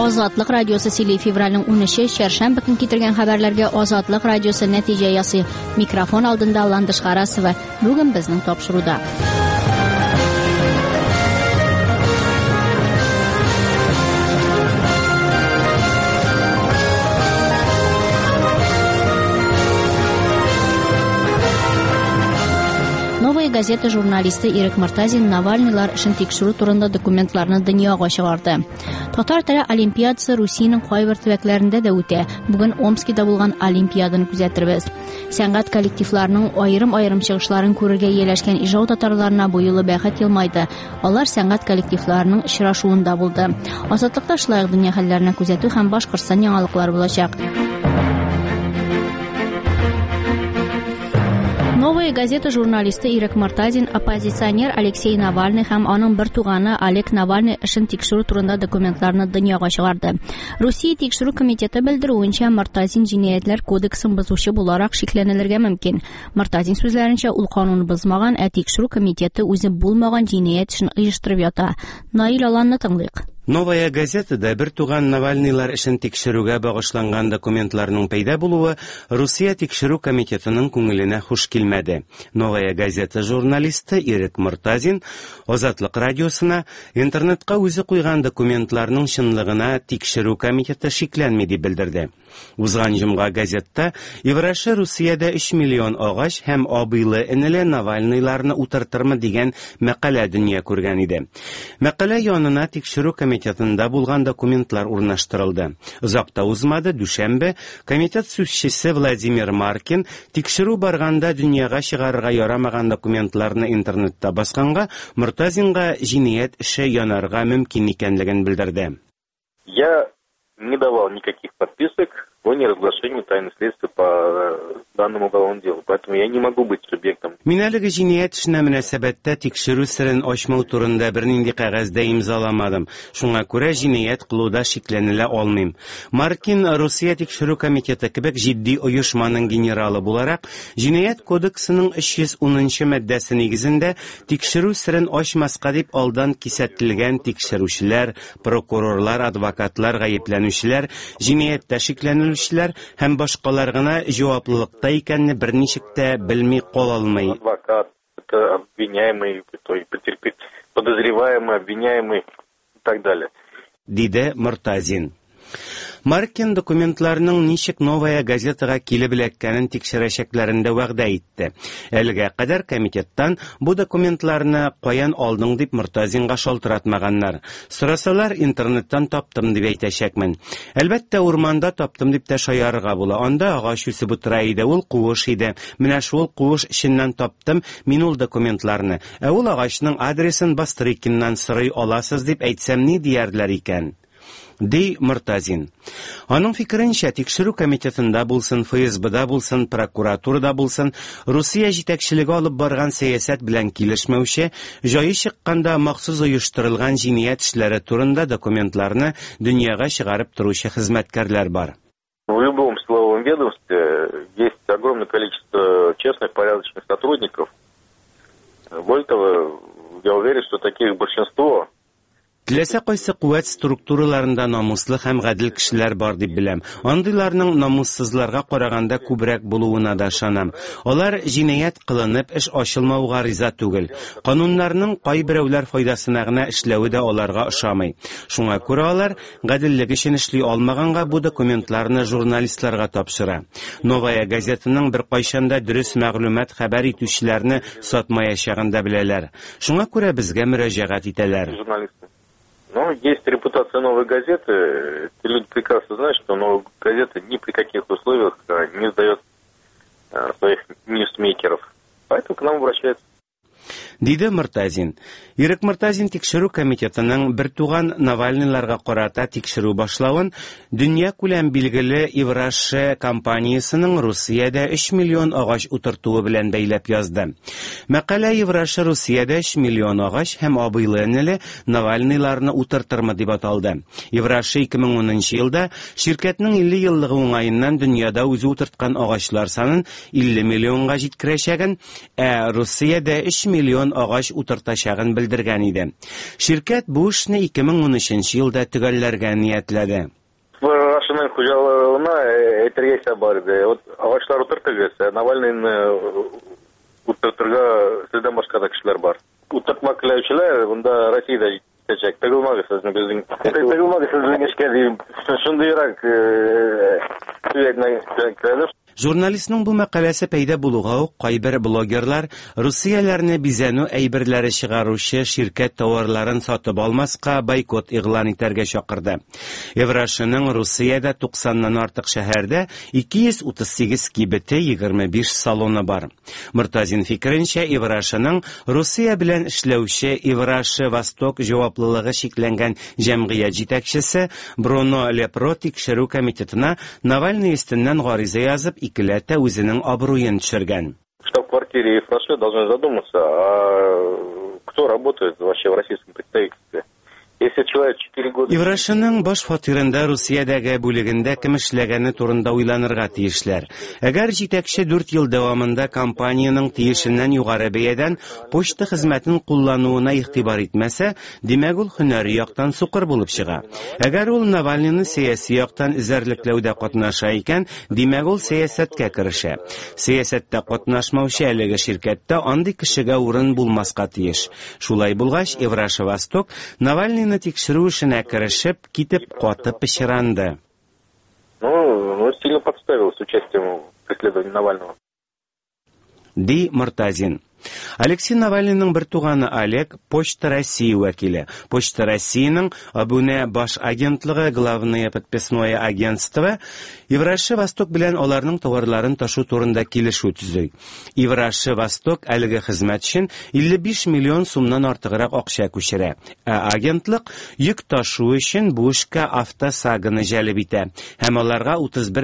Ozodlik radiosi 7 fevralning 13 Çarşamba kuni keltirgan xabarlarga Ozodlik radiosi natija yasi mikrofon oldinda Landish G'arasova bugun bizning topshiruvda. Новая газета jurnalisti Erik Murtazin Navalniylar ishin tekshiruv turida dokumentlarni dunyoga chiqardi. Tatar tili olimpiadasi Rossiyaning qay bir tuvaklarida da o'tdi. Bugun Omskda bo'lgan olimpiadani kuzattirmiz. San'at kollektivlarining ayrim chiqishlarini ko'rishga yelashgan ijod tatarlarına bu yili baxet yilmaydi. Ular san'at kollektivlarining ishrashuvida bo'ldi. Ozodlikda ishlaydigan dunyo hallarini kuzatuv ham Boshqirdiston yangiliklar bo'lacak. Новая газета jurnalisti Erik Murtazin opozitsioner Alexey Navalny ham onun bir tug'ani Oleg Navalny ishin tekshiruv turida dokumentlarni dunyoga chiqardi. Rossiya tekshiruv komiteti bildiruvicha Murtazin jinoyatlar kodeksini buzuvchi bo'laroq shiklanilirga mumkin. Murtazin so'zlaricha u qonunni buzmagan, tekshiruv komiteti o'zi bo'lmagan jinoyat ishini uyushtirib yota. Nail Alanni tinglaylik. Новая газетада bir tuğan Navalniylar ishin tekshiruvga bag'ishlangan dokumentlarning paydo bo'luvi Rossiya tekshiruv komitetining ko'ngliga xush kelmadi. Новая газета jurnalisti Erik Murtazin Ozodlik radiosina internetga o'zi qo'ygan dokumentlarning shinlig'ini tekshiruv komiteti shiklanmaydi bildirdi. Uzg'an jumga gazetda Evrashi Rossiyada 3 million og'ash ham obili inili Navalniylarni o'tirtirmi degan maqala dunyo ko'rgan edi. Maqala yonina tekshiruv komitetida bo'lgan dokumentlar o'rnashtirildi. Uzoqda uzmadi dushanba komitet so'zchisi Vladimir Markin tekshiruv borganda dunyoga chiqarga yaramagan dokumentlarni internetda bosganda Murtazinga jinoyat ishi yonarga mumkin ekanligini bildirdi. Я не давал никаких подписок о неразглашении тайны следствия по данному уголовному делу, поэтому я не могу быть субъектом. Minaligi jinoyat ishina munosabatda tekshiruv sirini ochmoq turida bir nindi qog'ozda imzolamadim. Shunga ko'ra jinoyat qiluvda shiklanila olmayman. Markin Rossiya tekshiruv komiteti kibik jiddiy uyushmaning generali bo'laroq jinoyat kodeksining 310-moddasi negizida tekshiruv sirini ochmasqa deb oldin kesatilgan tekshiruvchilar, prokurorlar, advokatlar, g'ayiblanuvchilar, jinoyatda shiklanuvchilar ham boshqalarga javoblikda ekanini bir nechikda bilmay qololmay. Адвокат, это обвиняемый, подозреваемый, обвиняемый и так далее. Dedi Murtazin. Markin dokumentlarning nechik Novaya gazetaga kelib bilakkanin tekshirishaklarida va'da etdi. Elga qadar komitetdan bu dokumentlarni qo'yan olding deb Murtazinga sholtiratmaganlar. So'rasalar internetdan topdim deb aytashakman. Albatta o'rmonda topdim deb tashayarga bo'la. Onda og'ash o'sib o'tiraydi, ul quvish edi. Mana shu quvish ishidan topdim men ul dokumentlarni. Ul og'ashning adresini bostirikindan so'ray olasiz deb aytsam ne deyarlar ekan? Dey Murtazin. Onun fikrincha tekshiruv komitetida bo'lsin, FSBda bo'lsin, prokuraturada bo'lsin, Rossiya yetakchiligi olib borgan siyosat bilan kelishmovchi, joyi chiqqanda maxsus uyushtirilgan jinoyat ishlari turida dokumentlarni dunyoga chiqarib turuvchi xizmatkorlar bor. В любом силовом ведомстве есть огромное количество честных, порядочных сотрудников. Более того, я уверен, что таких большинство. Tilasa qaysi quvvat strukturlarında namusli ham gadil kishilar bor deb bilam. Ondilarning namussizlarga qaraganda ko'proq bo'luvina da ishonam. Ular jinoyat qilinib ish ochilmauga rizo tugil. Qonunlarning qay birovlar foydasina ishlavi da ularga ishonmay. Shunga ko'ra ular gadillik ishini ishlay olmaganga bu dokumentlarni jurnalistlarga topshira. Novaya gazetining bir qayshanda durust ma'lumot xabar etuvchilarni sotmayashaganda bilalar. Shunga ko'ra bizga murojaat etalar. Но есть репутация новой газеты. Эти люди прекрасно знают, что новая газета ни при каких условиях не сдает своих ньюсмейкеров. Поэтому к нам обращаются. Dedi Murtazin. Erik Murtazin tekshiruv komitetining bir tuğan Navalniylarga qarata tekshiruv boshlawin dunyo ko'lam belgili Evrashi kompaniyasining Rossiyada 3 million og'ash o'tirtuvi bilan baylab yozdi. Maqala Evrashi Rossiyada 3 million og'ash ham obilanili Navalniylarni o'tirtirma deb ataldi. Evrashi 2010-yilda shirkatning 50 yillik o'ng'ayindan dunyoda o'zi o'tirtgan og'ashlar soni 50 millionga yetkazgan, Rossiyada 3 миллион агач утыртачагын белдергән иде. Şirket бу эшне 2013 елда төгәлләргә ниятләде. Вашының хуҗалыгына әйтергә бар иде. Вот агачлар утыртыгыз, Навальныйны утыртырга сездән башка да кешеләр бар. Утыртма теләүчеләр монда Россиядә җитәчәк. Тыгылмагыз безнең. Тыгылмагыз сезнең эшкә дип. Шундыйрак сөйләгән. Журналистның бу мәкаләсе пәйда булуга ук кайбер блогерлар Русияләрне бизәнү әйберләре чыгаручы şirket товарларын сатып алмаска бойкот игълан итәргә чакырды. Еврашының Русиядә 90ннан артык шәһәрдә 238 кибете, 25 салоны бар. Муртазин фикеренчә, Еврашының Русия белән эшләүче Еврашы Восток җаваплылыгы шикләнгән җәмгыять җитәкчесе Бруно Лепро тикшерү комитетына Навальный өстеннән гариза язып икеләтә үзенең абруен төшергән. Штаб-квартире Евраши должны задуматься, кто работает вообще в российском представительстве. Если человек 4 года... Еврашының баш фатирында Русиядәге бүлегендә кем эшләгәне турында уйланырга тиешләр. Әгәр җитәкче 4 ел дәвамында компаниянең тиешеннән югары бәядән почта хезмәтен куллануына игътибар итмәсә, димәк ул һөнәри яктан сукыр булып чыга. Әгәр ул Навальныйны сәяси яктан эзәрлекләүдә катнаша икән, димәк ул сәясәткә керешә. Сәясәттә катнашмаучы әлеге şirketтә андый кешегә урын булмаска тиеш. Шулай булгач, Евраши Восток Навальный тикшерү эшенә керешеп, китеп катып пычранды. Сильно подставил с участием в преследовании Навального. Ди Муртазин. Алексей Навальныйның бер туганы Олег Почта России вәкиле. Почта Россиянең Абуне баш агентлыгы главное подписное агентство Евраши Восток белән аларның товарларын ташу турында килешү төзүй. Евраши Восток әлеге хезмәт өчен 55 миллион сумнан артыграк акча күчерә. Агентлык йөк ташу өчен бу эшкә Автосагыны җәлеп итә һәм аларга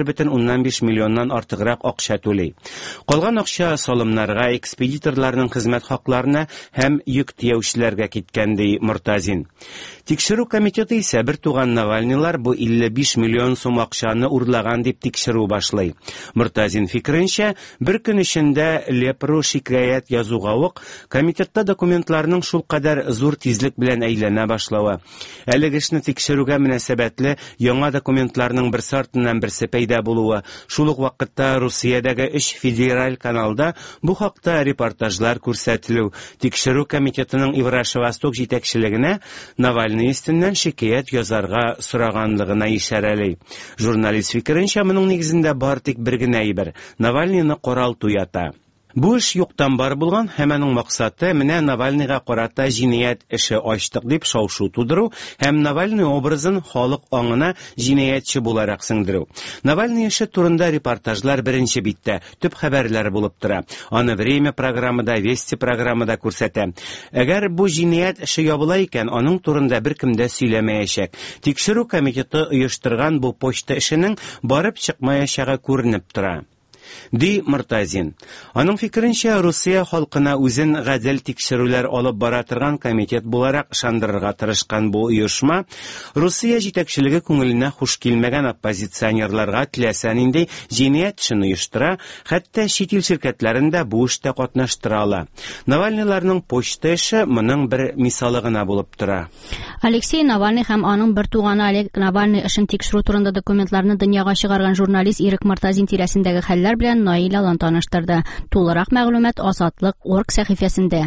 31,5 миллионнан артыграк акча түли. Калган акча салымнарга, экспедиторлар хезмәт хакларына һәм йөк тияүчеләргә киткән ди Муртазин. Тикшерү комитеты исә бер туган Навальныйлар бу 55 миллион сум акчаны урлаган дип тикшерү башлый. Муртазин фикеренчә, бер көн эчендә Лепро шикаят язуга ук комитетта документларның шул кадәр зур тизлек белән әйләнә башлавы. Әлеге эшне тикшерүгә мөнәсәбәтле яңа документларның берсе артыннан берсе пәйда булуы, шул ук вакытта Русиядәге 3 федераль каналда бу хакта репортажлар күрсәтелү, тикшерү комитетының Евраши Восток җитәкчелегенә Навальный өстеннән шикаят язарга сораганлыгына ишарәләй. Журналист фикеренчә, моның нигезендә бар тик бер генә әйбер: Навальныйны каралту ята. Бу эш юктан бар булган, һәм аның максаты менә Навальныйга карата җинаять эше ачтык дип шау-шу тудыру һәм Навальный образын халык аңына җинаятчы буларак сеңдерү. Навальный эше турында репортажлар беренче биттә, төп хәбәрләр булып тора. Аны Время программада, Вести программада күрсәтә. Әгәр бу җинаять эше ябыла икән, аның турында беркем дә сөйләмәячәк. Тикшерү комитеты оештырган бу почта эшенең барып чыкмаячагы күренеп тора. Ди Муртазин. Аның фикеренчә, Русия халкына үзен гадел тикшерүләр алып бара торган комитет буларак ышандырырга тырышкан бу оешма Русия җитәкчелеге күңеленә хуш килмәгән оппозиционерларга теләсә нинди җинаять эшен оештыра, хәтта чит ил şirketlәрендә бу эштә катнаштыра ала. Навальныйларның почта эше моның бер мисалы гына булып тора. Алексей Навальный һәм аның бер туганы Олег Навальный эшен тикшерү турында документларны дөньяга чыгарган журналист Ирек Муртазин тирәсендәге хәлләр белән Наил Алан таныштырды. Тулырак мәгълүмат Азатлык.org сәхифәсендә.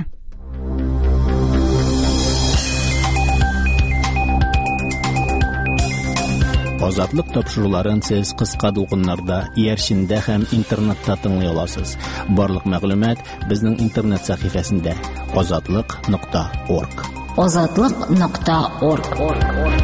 Азатлык тапшыруларын сез кыска дулкыннарда, иярчендә һәм интернетта тыңлый аласыз. Барлык мәгълүмат безнең интернет сәхифәсендә azatlyk.org. Azatlyk.org.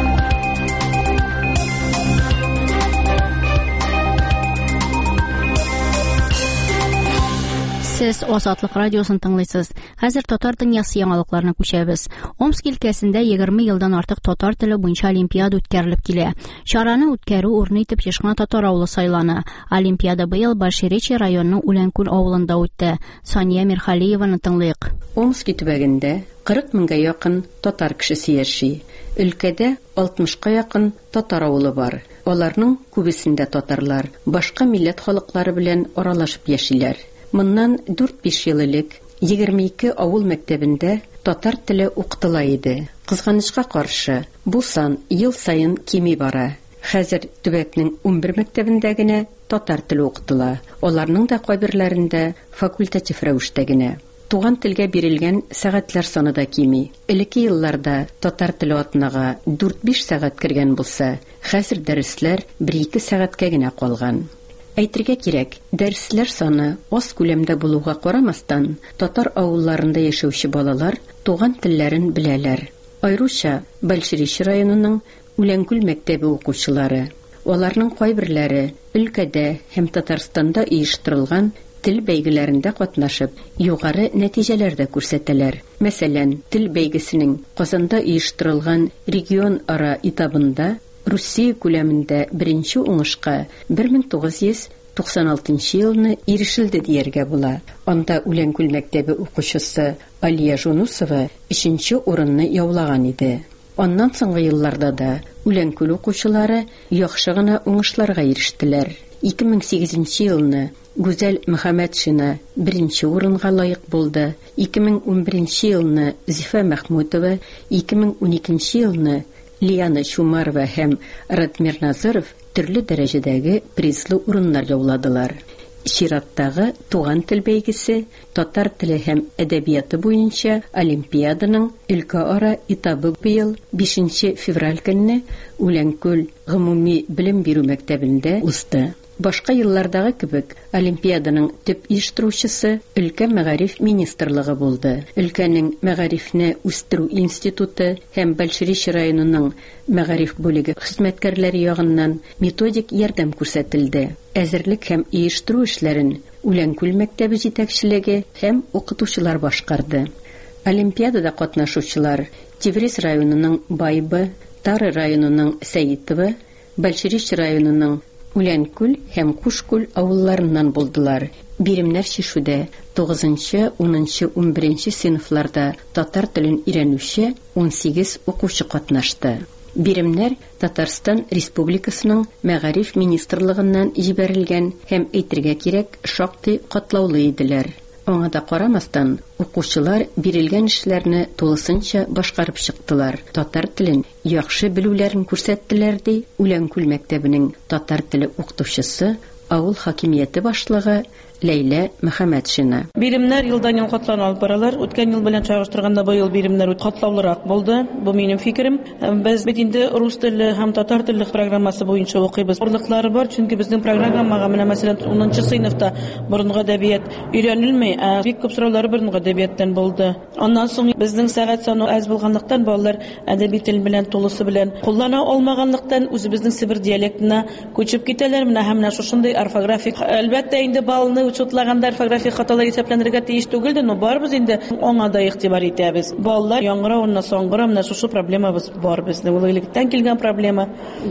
Сез Азатлык радиосын тыңлыйсыз. Хәзер татар дөньясы яңалыкларына күчәбез. Омск өлкәсендә 20 елдан артык татар теле буенча олимпиада үткәрелеп килә. Чараны үткәрү урыны итеп Ешма татар авылы сайлана. Олимпиада быел Большеречье районының Үләнкүл авылында үтте. Сания Мирхалиеваны тыңлыйк. Омск төбәгендә 40 меңгә якын татар кешесе яши. Өлкәдә 60-ка якын татар авылы бар. Аларның күбесендә татарлар башка милләт халыклары белән аралашып яшиләр. Моннан 4-5 ел элек 22 авыл мәктәбендә татар теле укытыла иде. Кызганычка каршы, бу сан ел сайын кими бара. Хәзер төбәкнең 11 мәктәбендә генә татар теле укытыла. Аларның да кайберләрендә факультатив рәвештә генә. Туган телгә бирелгән сәгатьләр саны да кими. Элекке елларда татар теле атнага 4-5 сәгать кергән булса, хәзер дәресләр 1-2 сәгатькә генә калган. Әйтергә кирәк, дәресләр саны аз күләмдә булуга карамастан, татар авылларында яшәүче балалар туган телләрен беләләр. Айруча Большериш районының Үләнкүл мәктәбе укучылары. Аларның кайберләре өлкәдә һәм Татарстанда оештырылган тел бәйгеләрендә катнашып, югары нәтиҗәләр күрсәтәләр. Мәсәлән, тел бәйгесенең Казанда оештырылган регион-ара этабында Русия күләмендә беренче уңышка 1996 елны ирешелде дияргә була. Анда Үләнкүл мәктәбе укучысы Алия Жунусова 3нче урынны яулаган иде. Аннан соңгы елларда да Үләнкүл укучылары яхшы гына уңышларга ирештеләр. 2008 елны Гүзәл Мөхәммәтшина 1нче урынга лаек булды. 2011 елны Зифа Мәхмүтова, 2012 елны Лияна Чумарова һәм Радмир Назаров төрле дәрәҗәдәге призлы урыннар яуладылар. Чираттагы туган тел бәйгесе татар теле һәм әдәбияты буенча олимпиаданың өлкә-ара этабы быел 5 февраль көнне Үләнкүл гомуми белем бирү мәктәбендә узды. Башка еллардагы кебек, олимпиаданың төп оештыручысы өлкә мәгариф министрлыгы булды. Өлкәнең мәгарифне үстерү институты һәм Большериш районының мәгариф бүлеге хезмәткәрләре ягыннан методик ярдәм күрсәтелде. Әзерлек һәм оештыру эшләрен Үләнкүл мәктәбе җитәкчелеге һәм укытучылар башкарды. Олимпиадада катнашучылар Тевриз районының Байбы, Тары районының Сәйтова, Большериш районының Үләнкүл һәм Кушкүл авылларыннан булдылар. Биремнәр чишүдә 9-нчы, 10-нчы, 11-нче сыйныфларда татар телен өйрәнүче 18 укучы катнашты. Биремнәр Татарстан Республикасының мәгариф министрлыгыннан җибәрелгән һәм әйтергә кирәк, шактый катлаулы иделәр. Аңа да карамастан, укучылар бирелгән эшләрне тулысынча башкарып чыктылар. Татар телен яхшы белүләрен күрсәттеләр ди Үләнкүл мәктәбенең татар теле укытучысы, авыл хакимияте башлыгы Ләйлә Мөхәммәтшина. Биремнәр елдан-ел катлана алып баралар. Үткән ел белән чагыштырганда быел биремнәр катлаулырак булды. Бу минем фикерем. Без бит инде рус теле һәм татар теле программасы буенча укыйбыз. Орлыклары бар, чөнки безнең программага менә мәсәлән 10нчы сыйныфта борынгы әдәбият өйрәнелми, бик күп сораулар борынгы әдәбияттан булды. Аннан соң безнең сәгать саны аз булганлыктан балалар әдәби тел белән тулысы белән куллана алмаганлыктан үзебезнең Сибир диалектына күчеп китәләр. Менә һәм шушындый орфографик, әлбәттә инде балны учетлаганда орфографик хаталар исәпләнергә тиеш түгел, но барбыз инде аңа да игътибар итәбез. Балалар яңгыравына соңгыра, менә шушы проблемабыз бар безнең. Ул илектән килгән проблема.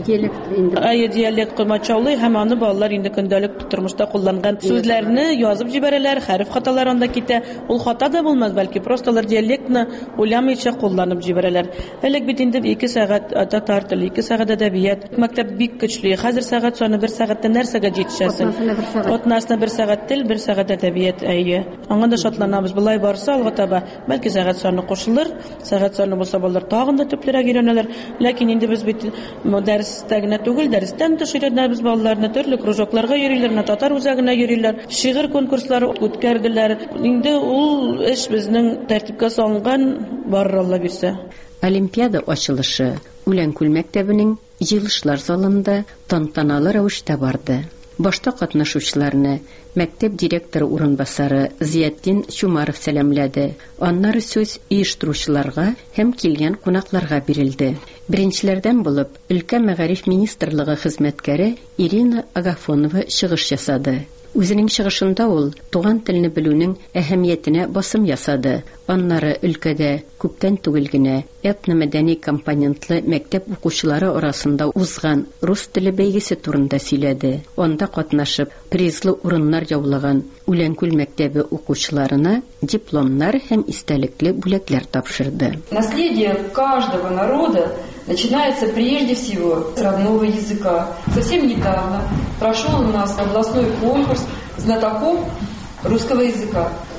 Диалект кылмачаулы һәм аны балалар инде көндәлек тормышта кулланган сүзләрне язып җибәрәләр, хәреф хаталары анда китә. Ул хата да булмас, бәлки просталар диалектны уйламыйча кулланып җибәрәләр. Элек бит инде 2 сәгать татар теле, 2 сәгать әдәбият. Мәктәп бик көчле. Хәзер сәгать саны 1 сәгатьтә нәрсәгә җитешәсең? Атнасына 1 сәгать тел, 1 сәгать әдәбият, әйе. Аңа да шатланабыз. Булай барса алга таба, бәлки сәгать саны кушылыр. Сәгать саны булса балалар тагын да төплерәк өйрәнәләр. Ләкин инде без бит дәрестә генә түгел, дәрестән тыш өйрәнәбез балаларны, төрле кружокларга йөриләр, татар үзәгенә йөриләр, шигырь конкурслары үткәрделәр. Инде ул эш безнең тәртипкә салынган, бар Алла бирсә. Олимпиада ачылышы Үләнкүл мәктәбенең җыелышлар залында тантаналы рәвештә барды. Башта катнашучыларны мәктәп директоры урынбасары Зиятдин Чумаров сәламләде. Аннары сүз оештыручыларга һәм килгән кунакларга бирелде. Беренчеләрдән булып өлкә мәгариф министрлыгы хезмәткәре Ирина Агафонова чыгыш ясады. Үзенең чыгышында ул туган телне белүнең әһәмиятенә басым ясады. Аннары өлкәдә күптән түгел генә этномәдәни компонентлы мәктәп укучылары арасында узган рус теле бәйгесе турында сөйләде. Анда катнашып, призлы урыннар яулаган Үләнкүл мәктәбе укучыларына дипломнар һәм истәлекле бүләкләр тапшырды. Наследие каждого народа начинается прежде всего с родного языка. Совсем недавно прошел у нас областной конкурс знатоков русского языка.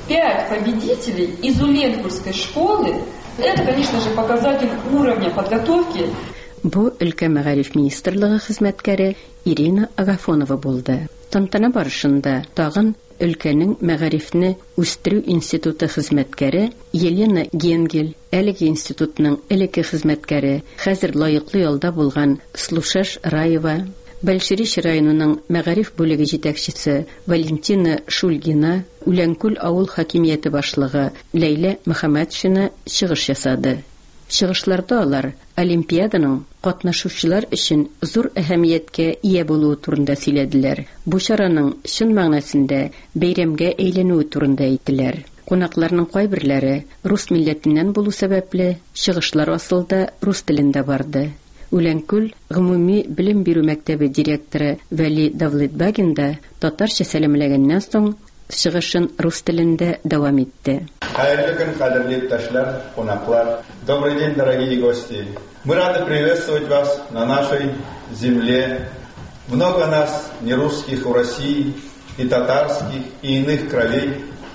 5 победителей из Уленкульской школы. Это, конечно же, показатель уровня подготовки. Бу өлкә мәгариф министрлыгы хезмәткәре Ирина Агафонова булды. Тантана барышында тагын өлкәнең мәгарифне үстерү институты хезмәткәре Елена Генгель, әлеге институтның элекке хезмәткәре, хәзер лаеклы ялда булган Слушаш Раева, Большериш районының мәгариф бүлеге җитәкчесе Валентина Шульгина, Үләнкүл авыл хакимияте башлыгы Ләйлә Мөхәммәтшина чыгыш ясады. Чыгышларда алар Олимпиаданың катнашучылар өчен зур әһәмияткә ия булуы турында сөйләделәр. Бу чараның чын мәгънәсендә бәйрәмгә әйләнүе турында әйттеләр. Кунакларның кайберләре рус милләтеннән булу сәбәпле чыгышлар асылда рус телендә барды. Үләнкүл гомуми белем бирү мәктәбе директоры Вәли Давлетбагин да татарча сәламләгәннән соң чыгышын рус телендә дәвам итте. Хайрлы көн, кадерле иптәшләр, кунаклар. Добрый день, дорогие гости. Мы рады приветствовать вас на нашей земле. Много нас, нерусских, в России, и татарских, и иных кровей.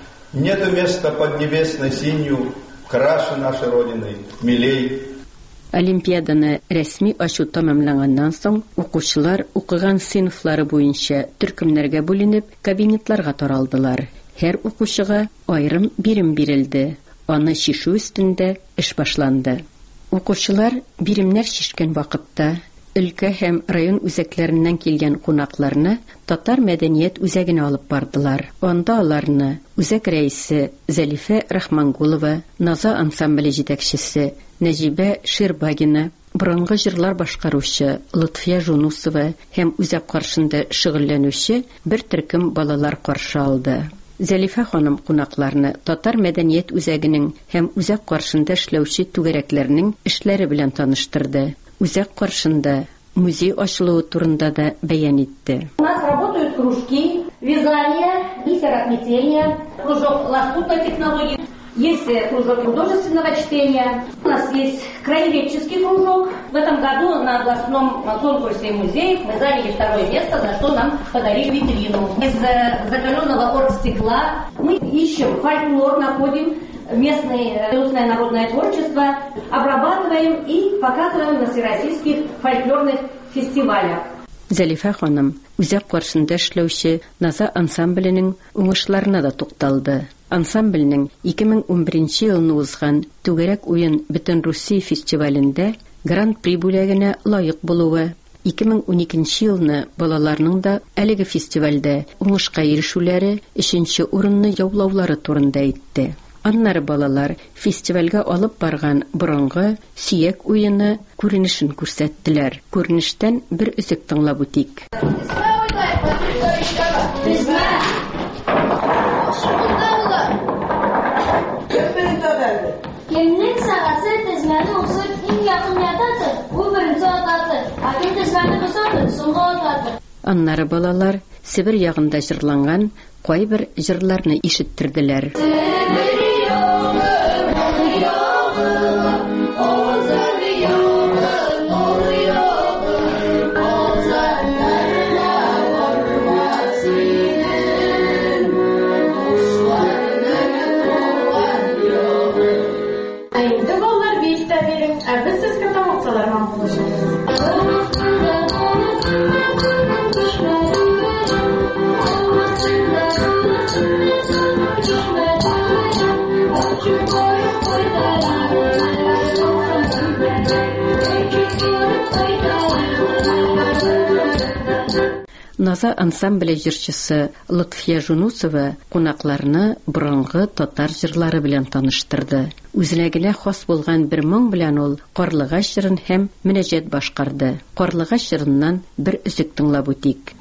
Нету места под небесной синью, краше нашей Родины, милей. Олимпиаданы рәсми ачу тамамланганнан соң, укучылар укыган сыйныфлары буенча төркемнәргә бүленеп, кабинетларга таралдылар. Һәр укучыга айрым бирем бирелде. Аны шишу өстендә эш башланды. Укучылар биремнәр шишкән вакытта өлкә һәм район үзәкләреннән килгән кунакларны татар мәдәният үзәгенә алып бардылар. Анда аларны үзәк рәисе Зәлифә Рахмангулова, Наза ансамбле җитәкчесе Нәҗибә Ширбагина, борынгы җырлар башкаручы Лутфия Жунусова һәм үзәк каршында шөгыльләнүче бер төркем балалар каршы алды. Зәлифә ханым кунакларны татар мәдәният үзәгенең һәм үзәк каршында эшләүче түгәрәкләрнең эшләре белән таныштырды. Үзәк каршында музей ачылуы турында да бәян итте. У нас работают кружки вязания, бисероплетения, кружок лоскутной технологии, есть кружок художественного чтения, у нас есть краеведческий кружок. В этом году на областном конкурсе музеев мы заняли 2 место, за что нам подарили витрину. Из закаленного оргстекла мы ищем фольклор, находим местное устное народное творчество, обрабатываем и показываем на всероссийских фольклорных фестивалях. Зәлифә ханым үзәк каршында эшләүче Наза ансамбленең уңышларына да тукталды. Ансамбленең 2011 елны узган Түгәрәк уен Бөтен Русия фестивалендә Гран-при бүләгенә лаек булуы, 2012 елны балаларның да әлеге фестивальдә уңышка ирешүләре 3нче урынны яулаулары турында әйтте. Аннары балалар фестивальгә алып барган борынгы сөяк уены күренешен күрсәттеләр. Күренештән бер үзек тыңлап үтик. Кемнең сәгате тезмәне узып иң якын ятады, ул беренче атады. Акын тезмәне босатты, соңгы атады. Аннары балалар Себер ягында җырланган кайбер җырларны ишеттерделәр. Наза ансамбле җырчысы Лутфия Жунусова кунакларны борынгы татар җырлары белән таныштырды. Үзенә генә хас булган бер моң белән ул Карлыгач җырын һәм мөнәҗәт башкарды. Карлыгач җырыннан бер үзек тыңлап үтик.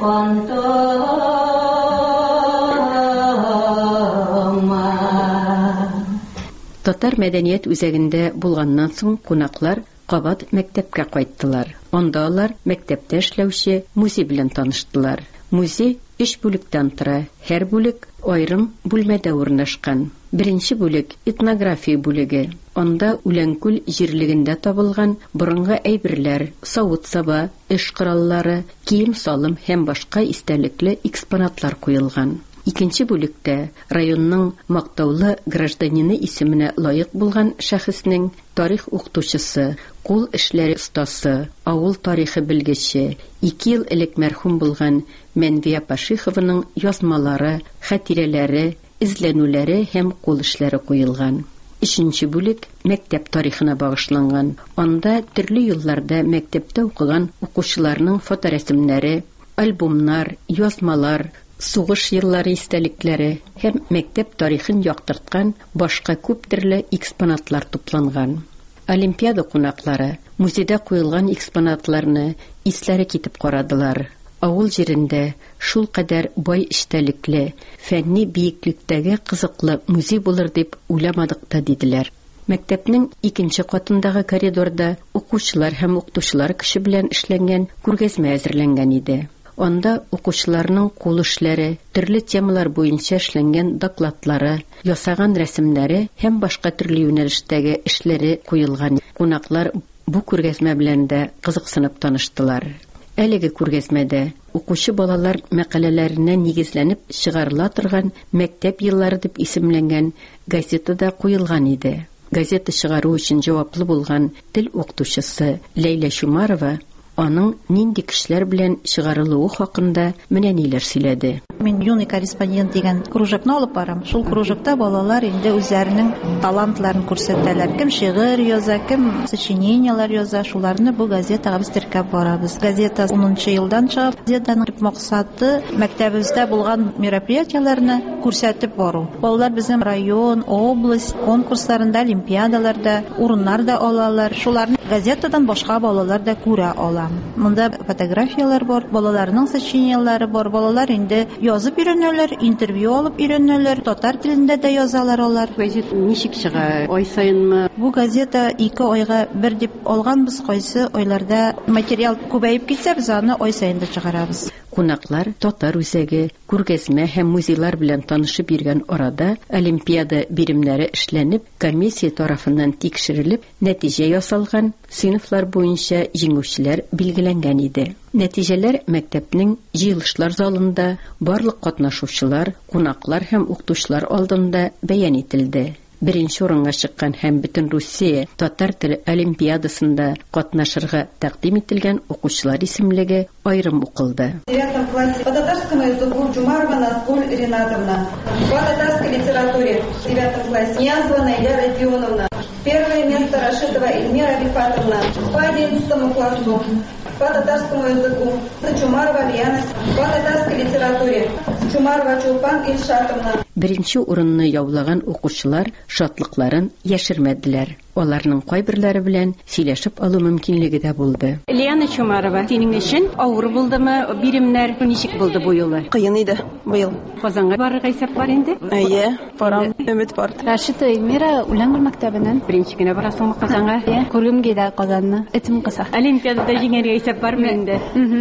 Татар мәдәният үзәгендә булганнан соң кунаклар кабат мәктәпкә кайттылар. Анда алар мәктәптә эшләүче музей белән таныштылар. Музей 3 бүлектән тора. Һәр бүлек аерым бүлмәдә урнашкан. Беренче бүлек этнография бүлеге. Анда Үләнкүл җирлегендә табылган борынгы әйберләр, савыт-саба, эш кораллары, кием-салым һәм башка истәлекле экспонатлар куелган. Икенче бүлектә районның мактаулы гражданины исеменә лаек булган шәхеснең тарих укытучысы, кул эшләре остасы, авыл тарихы белгече, 2 ел элек мәрхүм булган Мәнвия Пашихованың язмалары, хатирәләре, изләнүләре һәм кул эшләре куелган. Өченче бүлек мәктәп тарихына багышланган. Анда төрле елларда мәктәптә укыган укучыларның фоторәсемнәре, альбомнар, язмалар, сугыш еллары истәлекләре һәм мәктәп тарихын яктырткан башка күп төрле экспонатлар тупланган. Олимпиада кунаклары музейда куелган экспонатларны исләре китеп карадылар. Авыл җирендә шул кадәр бай эштәлекле, фәнни биеклектәге кызыклы музей булыр дип уйламадык та диделәр. Мәктәпнең икенче катындагы коридорда укучылар һәм укытучылар кеше белән эшләнгән күргәзмә әзерләнгән иде. Анда укучыларның кул эшләре, төрле темалар буенча эшләнгән докладлары, ясаган рәсемнәре һәм башка төрле юнәлештәге эшләре куелган. Кунаклар бу күргәзмә белән дә кызыксынып таныштылар. Әлеге күргәзмәдә укучы балалар мәкаләләренә нигезләнеп чыгарыла торган мәктәп еллары дип исемләнгән газета да куелган иде. Газета чыгару өчен җаваплы булган тел укытучысы Ләйлә Чумарова аның нинди кешеләр белән чыгарылуы хакында менә ниләр сөйләде. Мин юный корреспондент дигән кружокны алып барам. Шул кружокта балалар инде үзләренең талантларын күрсәтәләр. Кем шигырь яза, кем сочинениялар яза, шуларны бу газетага без теркәп барабыз. Газета 10нчы елдан чыгып, газетаның максаты мәктәбебездә булган мероприятияларны күрсәтеп бару. Балалар безнең район, область конкурсларында, олимпиадаларда урыннар да алалар. Шуларны газетадан башка балалар да күрә ала. Монда фотографиялар бар, балаларның сочинениялары бар. Балалар инде язып өйрәнәләр, интервью алып өйрәнәләр, татар телендә дә язалар алар. Газета ничек чыга? Ай сайынмы? Бу газета 2 айга бер дип алганбыз, кайсы айларда материал күбәеп китсә, без аны ай сайын да чыгарабыз. Кунаклар татар үзәге, күргәзмә һәм музейлар белән танышып йөргән арада олимпиада биремнәре эшләнеп, комиссия тарафыннан тикшерелеп, нәтиҗә ясалган, сыйныфлар буенча җиңүчеләр билгеләнгән иде. Нәтиҗәләр мәктәпнең җыелышлар залында барлык катнашучылар, кунаклар һәм укытучылар алдында бәян ителде. Беренче урынга чыккан һәм бөтен Русия татар теле олимпиадасында катнашырга тәкъдим ителгән укучылар исемлеге аерым укылды. В 9 классе по татарскому языку Чумарова Назгуль Ринатовна. По татарской литературе в 9 классе Ниязова Наиля Родионовна. Первое место Рашидова Эльмира Рифатовна. По 11 классу по татарскому языку Чумарова Лияна. По татарской литературе Чумарова Чулпан Ильшатовна. Беренче урынны яулаган укучылар шатлыкларын яшермәделәр. Аларның кайберләре белән сөйләшеп алу мөмкинлеге дә булды. Лияна Чумарова, синең өчен авыр булдымы биремнәр? Ничек булды бу елы? Кыен иде бу ел. Казанга барырга исәп бар инде? Әйе, барам, өмет бар. Рашида Эльмира Үләнгөл мәктәбеннән. Беренче генә барасыңмы Казанга? Күргәмгә дә Казанны. Этим кыса. Олимпиадада җиңәргә исәп бармы инде?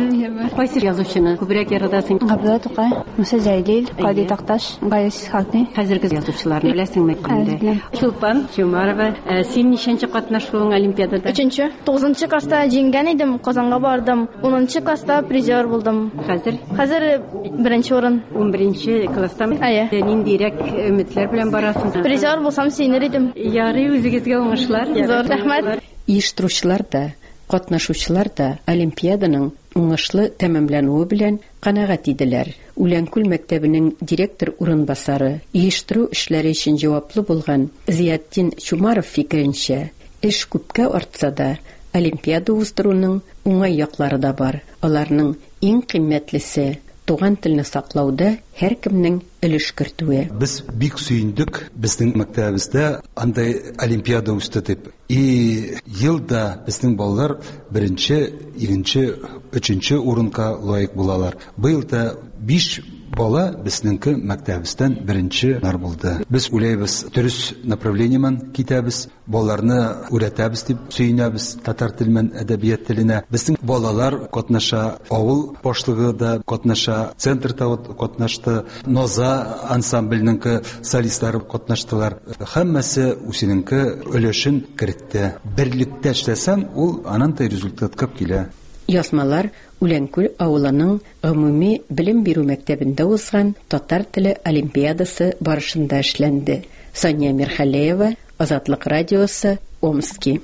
Кайсы язучыны күбрәк яратасың? Габдулла Тукай, Муса Җәлил, Кади Такташ, Гаис Хакни. Хәзерге язучыларны беләсеңме инде? Чулпан Чумарова, син ничәнче катнашуың олимпиадада? 3-нче. 9-нчы класста җиңгән идем, Казанга бардым. 10-нчы класста призер булдым. Хәзер беренче урын. 11-нче класста ниндирәк өметләр белән барасың? Призер булсам сөйнер идем. Ярый, үзегезгә уңышлар. Зур рәхмәт. Оештыручылар да, катнашучылар да олимпиаданың уңышлы тәмамлануы белән канәгать иделәр. Үләнкүл мәктәбенең директор урынбасары, оештыру эшләре өчен җаваплы булган Зиятдин Чумаров фикеренчә, эш күпкә артса да, олимпиада уздыруның уңай яклары да бар. Аларның иң кыйммәтлесе туган телне саклауда һәркемнең өлеш кертүе. Без бик сөендек безнең мәктәбебездә андай олимпиада үсте дип. И елда безнең балалар 1-нче, 2-нче, 3-нче урынга лаек булалар. Быел да 5 бала безнеңке мәктәбебездән 1-нче нар булды. Без уйлайбыз, дөрес направлениемен китәбез, балаларны өйрәтәбез дип сөенәбез татар теленә, әдәбият теленә. Безнең балалар катнаша, авыл башлыгы да катнаша, центрда катнашты, Ноза ансамбленең солистлары катнаштылар. Һәммәсе үзенең өлешен кертте. Берлектә эшләсәң, ул анандай результатка килә. Язмалар Үләнкүл авылының гомуми белем бирү мәктәбендә узган татар теле олимпиадасы барышында эшләнде. Сания Мирхалеева, Азатлык радиосы, Омский.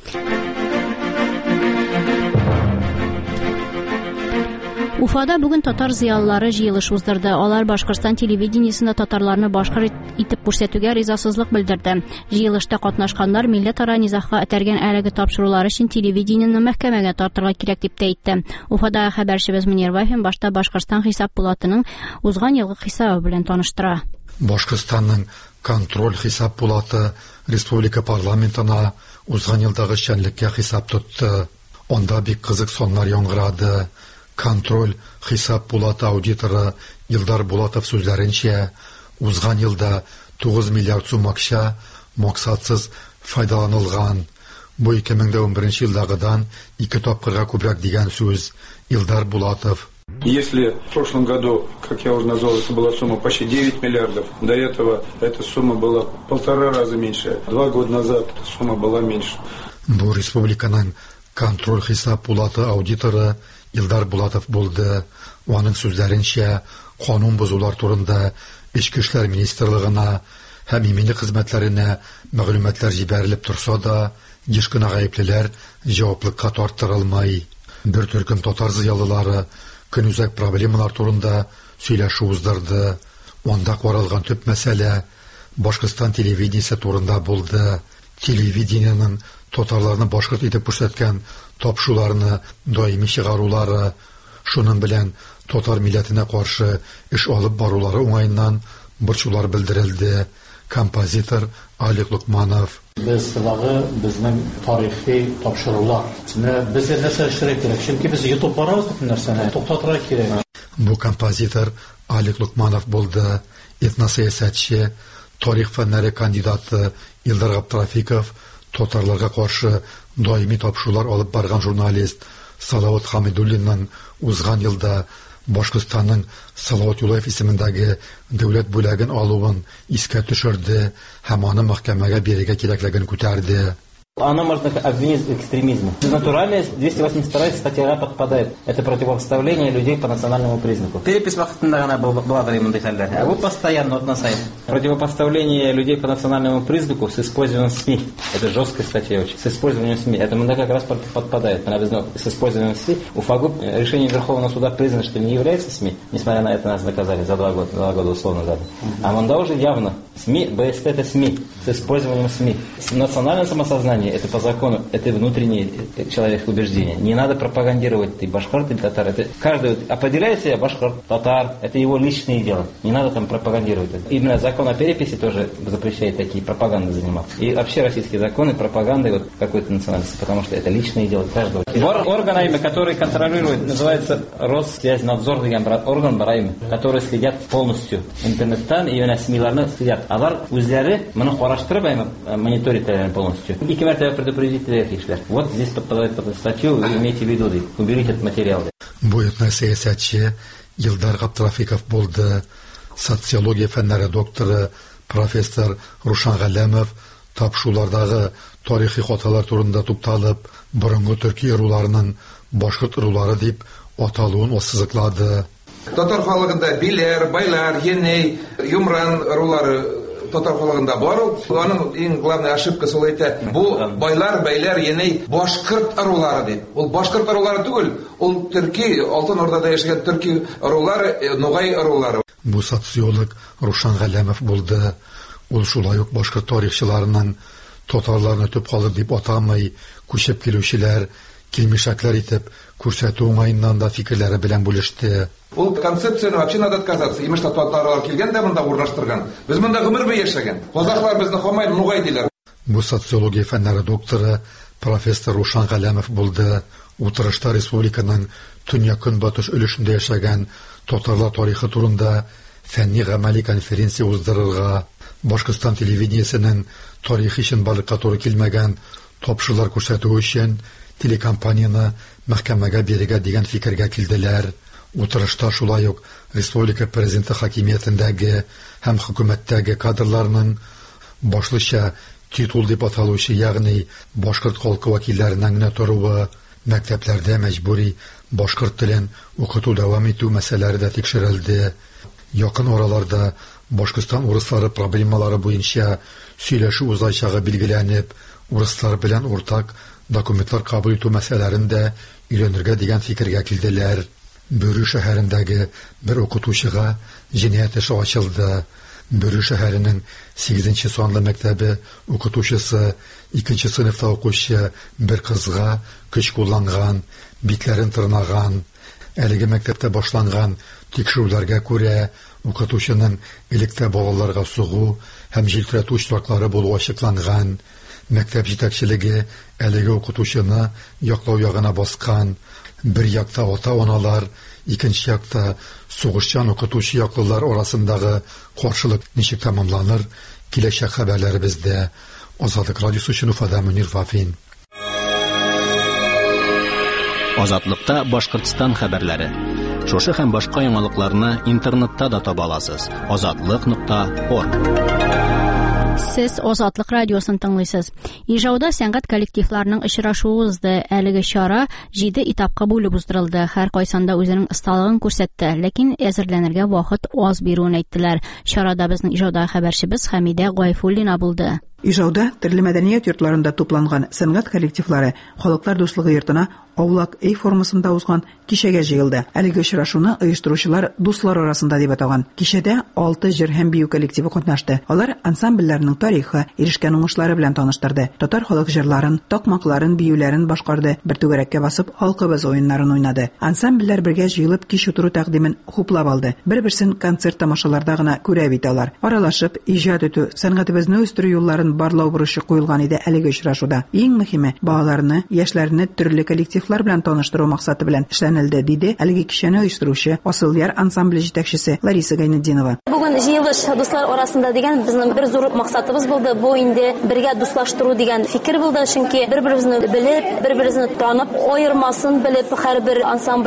Уфада бүген татар зыялылары җыелыш уздырды. Алар Башкортстан телевидениесендә татарларны башкар итеп күрсәтүгә ризасызлык белдерде. Җыелышта катнашканнар милләтара низагка этәргән әлеге тапшырулар өчен телевидениене мәхкәмәгә тартырга кирәк дип әйтте. Уфада хәбәрчебез Мөнир Вафин башта Башкортстан хисап булатының узган елгы хисабы белән таныштыра. Башкортстанның контроль хисап булаты республика парламентына узган елдагы эшчәнлеккә хисап тотты. Онда бик кызык соннар яңгырады. Контроль хисап булаты аудиторы Илдар Булатов сүзләренчә, узган елда 9 миллиард сум акча максатсыз файдаланылган. Бу 2011 елдагыдан 2 тапкырга күбрәк дигән сүз Илдар Булатов. Если в прошлом году, как я уже назвал, это была сумма почти 9 миллиардов, до этого эта сумма была 1,5 раза меньше. 2 года назад эта сумма была меньше. Бу республиканың контроль хисап булаты аудиторы Илдар Булатов булды. Аның сүзләренчә, канун бозулар турында Ички эшләр министрлыгына һәм иминлек хезмәтләренә мәгълүматлар җибәрелеп торса да, еш кына гаеплеләр җаваплылыкка тартылмый. Бер төркем татар зыялылары көнүзәк проблемалар турында сөйләшү уздырды. Анда каралган төп мәсьәлә Башкортстан телевидениесе турында булды. Телевидениенең татарларны башкорт итеп күрсәткән тапшыруларны даими чыгарулары, шуның белән татар милләтенә каршы эш алып барулары уңайыннан борчулар белдерелде. Композитор Алик Лукманов. Без лагы безнең тарихи тапшырулар. Без нәрсә эшләргә кирәк? Чөнки без YouTube барабыз бу нәрсәне туктатырга кирәк. Бу композитор Алик Лукманов булды. Этносәясәтче, тарих фәннәре кандидаты Илдар Габдрафиков, татарларга каршы даими тапшырулар алып барган журналист Салават Хамидуллинның узган елда Башкортстанның Салават Юлаев исемендәге дәүләт бүләген алуын искә төшерде һәм аны мәхкәмәгә бирергә кирәклеген күтәрде. Она можно обвинить в экстремизме. Натурально 282 статья подпадает. Это противопоставление людей по национальному признаку. Перепись вахтында гына была временный хәлләр. А вот постоянно вот на сайте. Противопоставление людей по национальному признаку с использованием СМИ. Это жесткая статья очень. С использованием СМИ. Это мы как раз подпадает. С использованием СМИ. УФАГУ решение Верховного суда признано, что не является СМИ. Несмотря на это нас наказали за 2 года условно назад. А Манда уже явно. СМИ, БСТ это СМИ. С использованием СМИ. Национальное самосознание это по закону, это внутренние человеческие убеждения. Не надо пропагандировать ты башкорт или татар. Это каждый определяет себя башкорт, татар. Это его личные дела. Не надо там пропагандировать это. Именно закон о переписи тоже запрещает такие пропаганды заниматься. И вообще российские законы пропаганды вот какой-то национальности, потому что это личные дела каждого. Органами, которые контролируют, называется Россвязьнадзор деген орган барайм, которые следят полностью интернеттан и на СМИларны следят. Алар үзләре моны караштырып мониторингтәләр полностью. Ике мәртәбә предупредительләр кишләр. Вот здесь подпадает под статью, вы имейте в виду, уберите этот материал. Бу этносәясәтче Илдар Габдрафиков булды. Социология фәннәре докторы профессор Рушан Галәмов тапшырулардагы тарихи хаталар турында тукталып, борынгы төрки ыруларының башкорт ырулары дип аталуын ассызыклады. Татар халкында билер, байлар, еней, юмран ырулары татар халкында бар. Аның иң главный ошибкасы ул әйтә, бу байлар, бәйләр, еней башкорт ырулары дип. Ул башкорт ырулары түгел, ул төрки, Алтын Ордада яшәгән төрки ырулары, ногай ырулары. Бу социолог Рушан Галәмов булды. Ул шулай ук башкорт тарихчыларының татарларны төп халык дип атамый, күчеп килүчеләр, килмешәкләр итеп күрсәтү уңаеннан да фикерләре белән бүлеште. Ул концепцияны вообще надо отказаться. Имеш татарлар килгән дә монда урнаштырган. Без монда гомер буе яшәгән. Казаклар безне хамай нугай диләр. Бу социология фәннәре докторы профессор Рушан Галәмов булды. Утырышта республиканың төньяк-көнбатыш өлешендә яшәгән татарлар тарихы турында фәнни-гамәли конференция уздырырга, Башкортстан телевидениесенең тарихи чынбарлыкка туры килмәгән тапшырулар күрсәтү өчен телекомпанияны мәхкәмәгә бирергә дигән фикергә килделәр. Утырышта шулай ук республика президенты хакимиятендәге һәм хөкүмәттәге кадрларның башлыча титул дип аталучы, ягъни башкорт халкы вәкилләренең генә торуы, мәктәпләрдә мәҗбүри башкорт телен укыту дәвам итү мәсьәләләре дә тикшерелде. Якын араларда Башкортстан урыслары проблемалары буенча сөйләшү узачагы билгеләнеп, урыслар белән уртак документлар кабул итү мәсьәләләрен дә өйрәнергә дигән фикергә килделәр. Бөрү шәһәрендәге бер укытучыга җинаять эше ачылды. Бөрү шәһәренең 8-нче санлы мәктәбе укытучысы 2-нче сыйныфта укучы бер кызга көч кулланган, битләрен тырнаган. Әлеге мәктәптә башланган тикшерүләргә күрә укытучының электә балаларга сугу һәм җилтерәтү очраклары булуы ачыкланган. Мәктәп җитәкчелеге әлеге укытучыны яклау ягына баскан. Бер якта ата-аналар, икенче якта сугышчан укытучы яклылар арасындагы каршылык ничек тәмамланыр, киләчәк хәбәрләре бездә. Азатлык радиосы өчен Уфадан Мөнир Фафин. Азатлыкта Башкортстан хәбәрләре. Шушы һәм башка яңалыкларны интернетта да таба аласыз. Azatlyk.org. Сез Азатлык радиосын тыңлыйсыз. Ижауда сәнгать коллективларының очрашуы узды. Әлеге чара 7 этапка бүлеп уздырылды. Һәр кайсында үзенең осталыгын күрсәтте, ләкин әзерләнергә вакыт аз бирүен әйттеләр. Чарада безнең ижауда хәбәрчебез Хәмидә Гайфуллина булды. Ижауда төрле мәдәният йортларында тупланган сәнгать коллективлары Халыклар дуслыгы йортына Аулак Эй формасында узган кичәгә җыелды. Әлеге очрашуны оештыручылар дуслар арасында дип атаган. Кичәдә 6 җыр һәм бию коллективы катнашты. Алар ансамбльләрнең тарихы, ирешкән уңышлары белән таныштырды. Татар халык җырларын, такмакларын, биюләрен башкарды. Бер түгәрәккә басып, халкыбыз уеннарын уйнады. Ансамбльләр бергә җыелып кич утыру тәкъдимен хуплап алды. Бер-берсен концерт тамашаларда гына күрә бит алар. Аралашып, иҗат итү, сәнгатебезне үстерү юлларын барлау бурычы куелган иде әлеге очрашуда. Иң мөһиме, балаларны, яшьләрне төрле коллективлар белән таныштыру максаты белән эшләнелде, диде әлеге кичәне оештыручы Асылъяр ансамбле җитәкчесе Лариса Гайнетдинова. Бүген җыелыш дуслар арасында дигән безнең бер зур максатыбыз булды. Бу инде бергә дуслаштыру дигән фикер булды, чөнки бер-беребезне белеп, бер-беребезне танып, аермасын белеп, һәрбер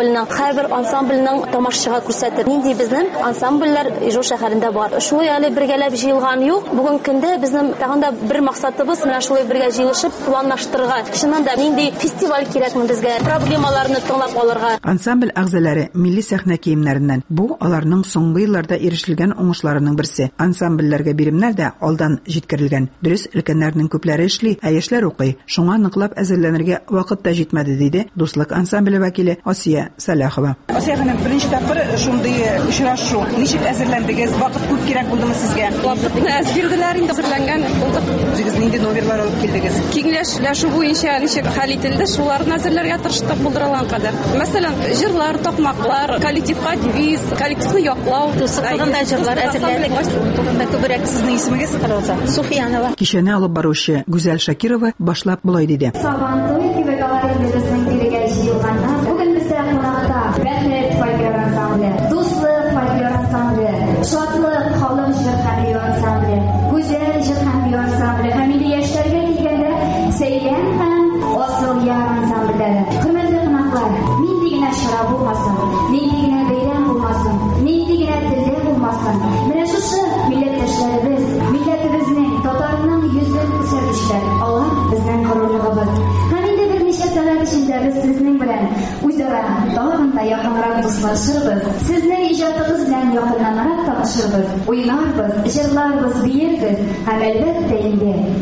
ансамбльнең тамашачыга күрсәтеп, нинди безнең ансамбльләр Ижау шәһәрендә бар. Шулай әле бергәләп җыелган юк. Бүген көндә безнең тагында бер максатыбыз менә шулай бергә җыелышып планлаштырырга. Чыннан да нинди фестиваль кирәкме безгә? Проблемаларны тыңлап алырга. Ансамбль әгъзалары милли сәхнә киемнәреннән. Бу аларның соңгы елларда ирешелгән уңышларының берсе. Ансамбльләргә биремнәр дә алдан җиткерелгән. Дөрес, өлкәннәрнең күпләре эшли, ә яшьләр укый. Шуңа ныклап әзерләнергә вакыт та җитмәде, диде Дуслык ансамбле вәкиле Асия Салахова. Асия ханым, беренче тапкыр шундый очрашу. Ничек әзерләндегез? Вакыт күп кирәк булдымы сезгә? Вакытны әзерләр инде әзерләнгән булдык. Үзегез нинди номерлар алып килдегез? Киңәшләшү буенча ничек хәл ителде, шуларны әзерләргә тырыштык булдырылган кадәр. Мәсәлән, җырлар, такмаклар, коллективка девиз, коллективны яклау, Туганда җырлар әзерләдек. Туганда күбрәк сезнең исемегез Роза Суфиянова. Кичәне алып баручы Гүзәл Шакирова башлап булай диде. Сабантуй кебек аларыбызның бирегә җыелганнар. Бүген бездә кунакта Бәхет фольклор ансамбле, Дуслык фольклор ансамбле, Шатлык халык җыр һәм бию ансамбле, Гүзәл җыр һәм бию ансамбле һәм инде яшьләргә килгәндә Сәйдән һәм Асылъяр ансамбльләре. Хөрмәтле кунаклар, нинди генә чара булмасын, нинди генә бәйрәм булмасын, нинди генә телдә булмасын, менә шушы милләттәшләребез, милләтебезнең, татарның йөзен күрсәтүчеләр, алар безнең горурлыгыбыз. Һәм инде берничә сәгать эчендә без сезнең белән үзара тагын да якынрак дуслашырбыз. Сезнең иҗатыгыз белән якыннанрак танышырбыз, уйнарбыз, җырларбыз, биербез һәм әлбәттә инде бик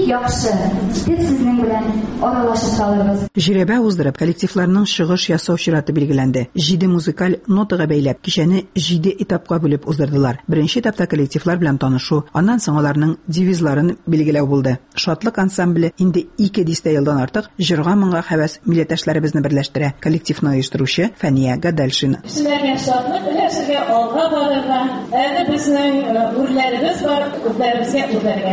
яхшы. Без сезнең белән аралашып калырбыз. Жирәбә уздырып, коллективларның чыгыш ясау чираты билгеләнде. 7 музыкаль нотага бәйләп, кичәне 7 этапка бүлеп уздырдылар. Беренче этапта коллективлар белән танышу, аннан соң аларның девизларын билгеләү булды. Шатлык ансамбле инде 2 дистә елдан артык җырга моңга һәвәс милләттәшләребезне берләштерә. Коллективны оештыручы Фәния Гадәлшина. Сезләргә шатлык, сезгә алга барырга, әле безнең үрләребез бар, күпләребезгә үрләргә.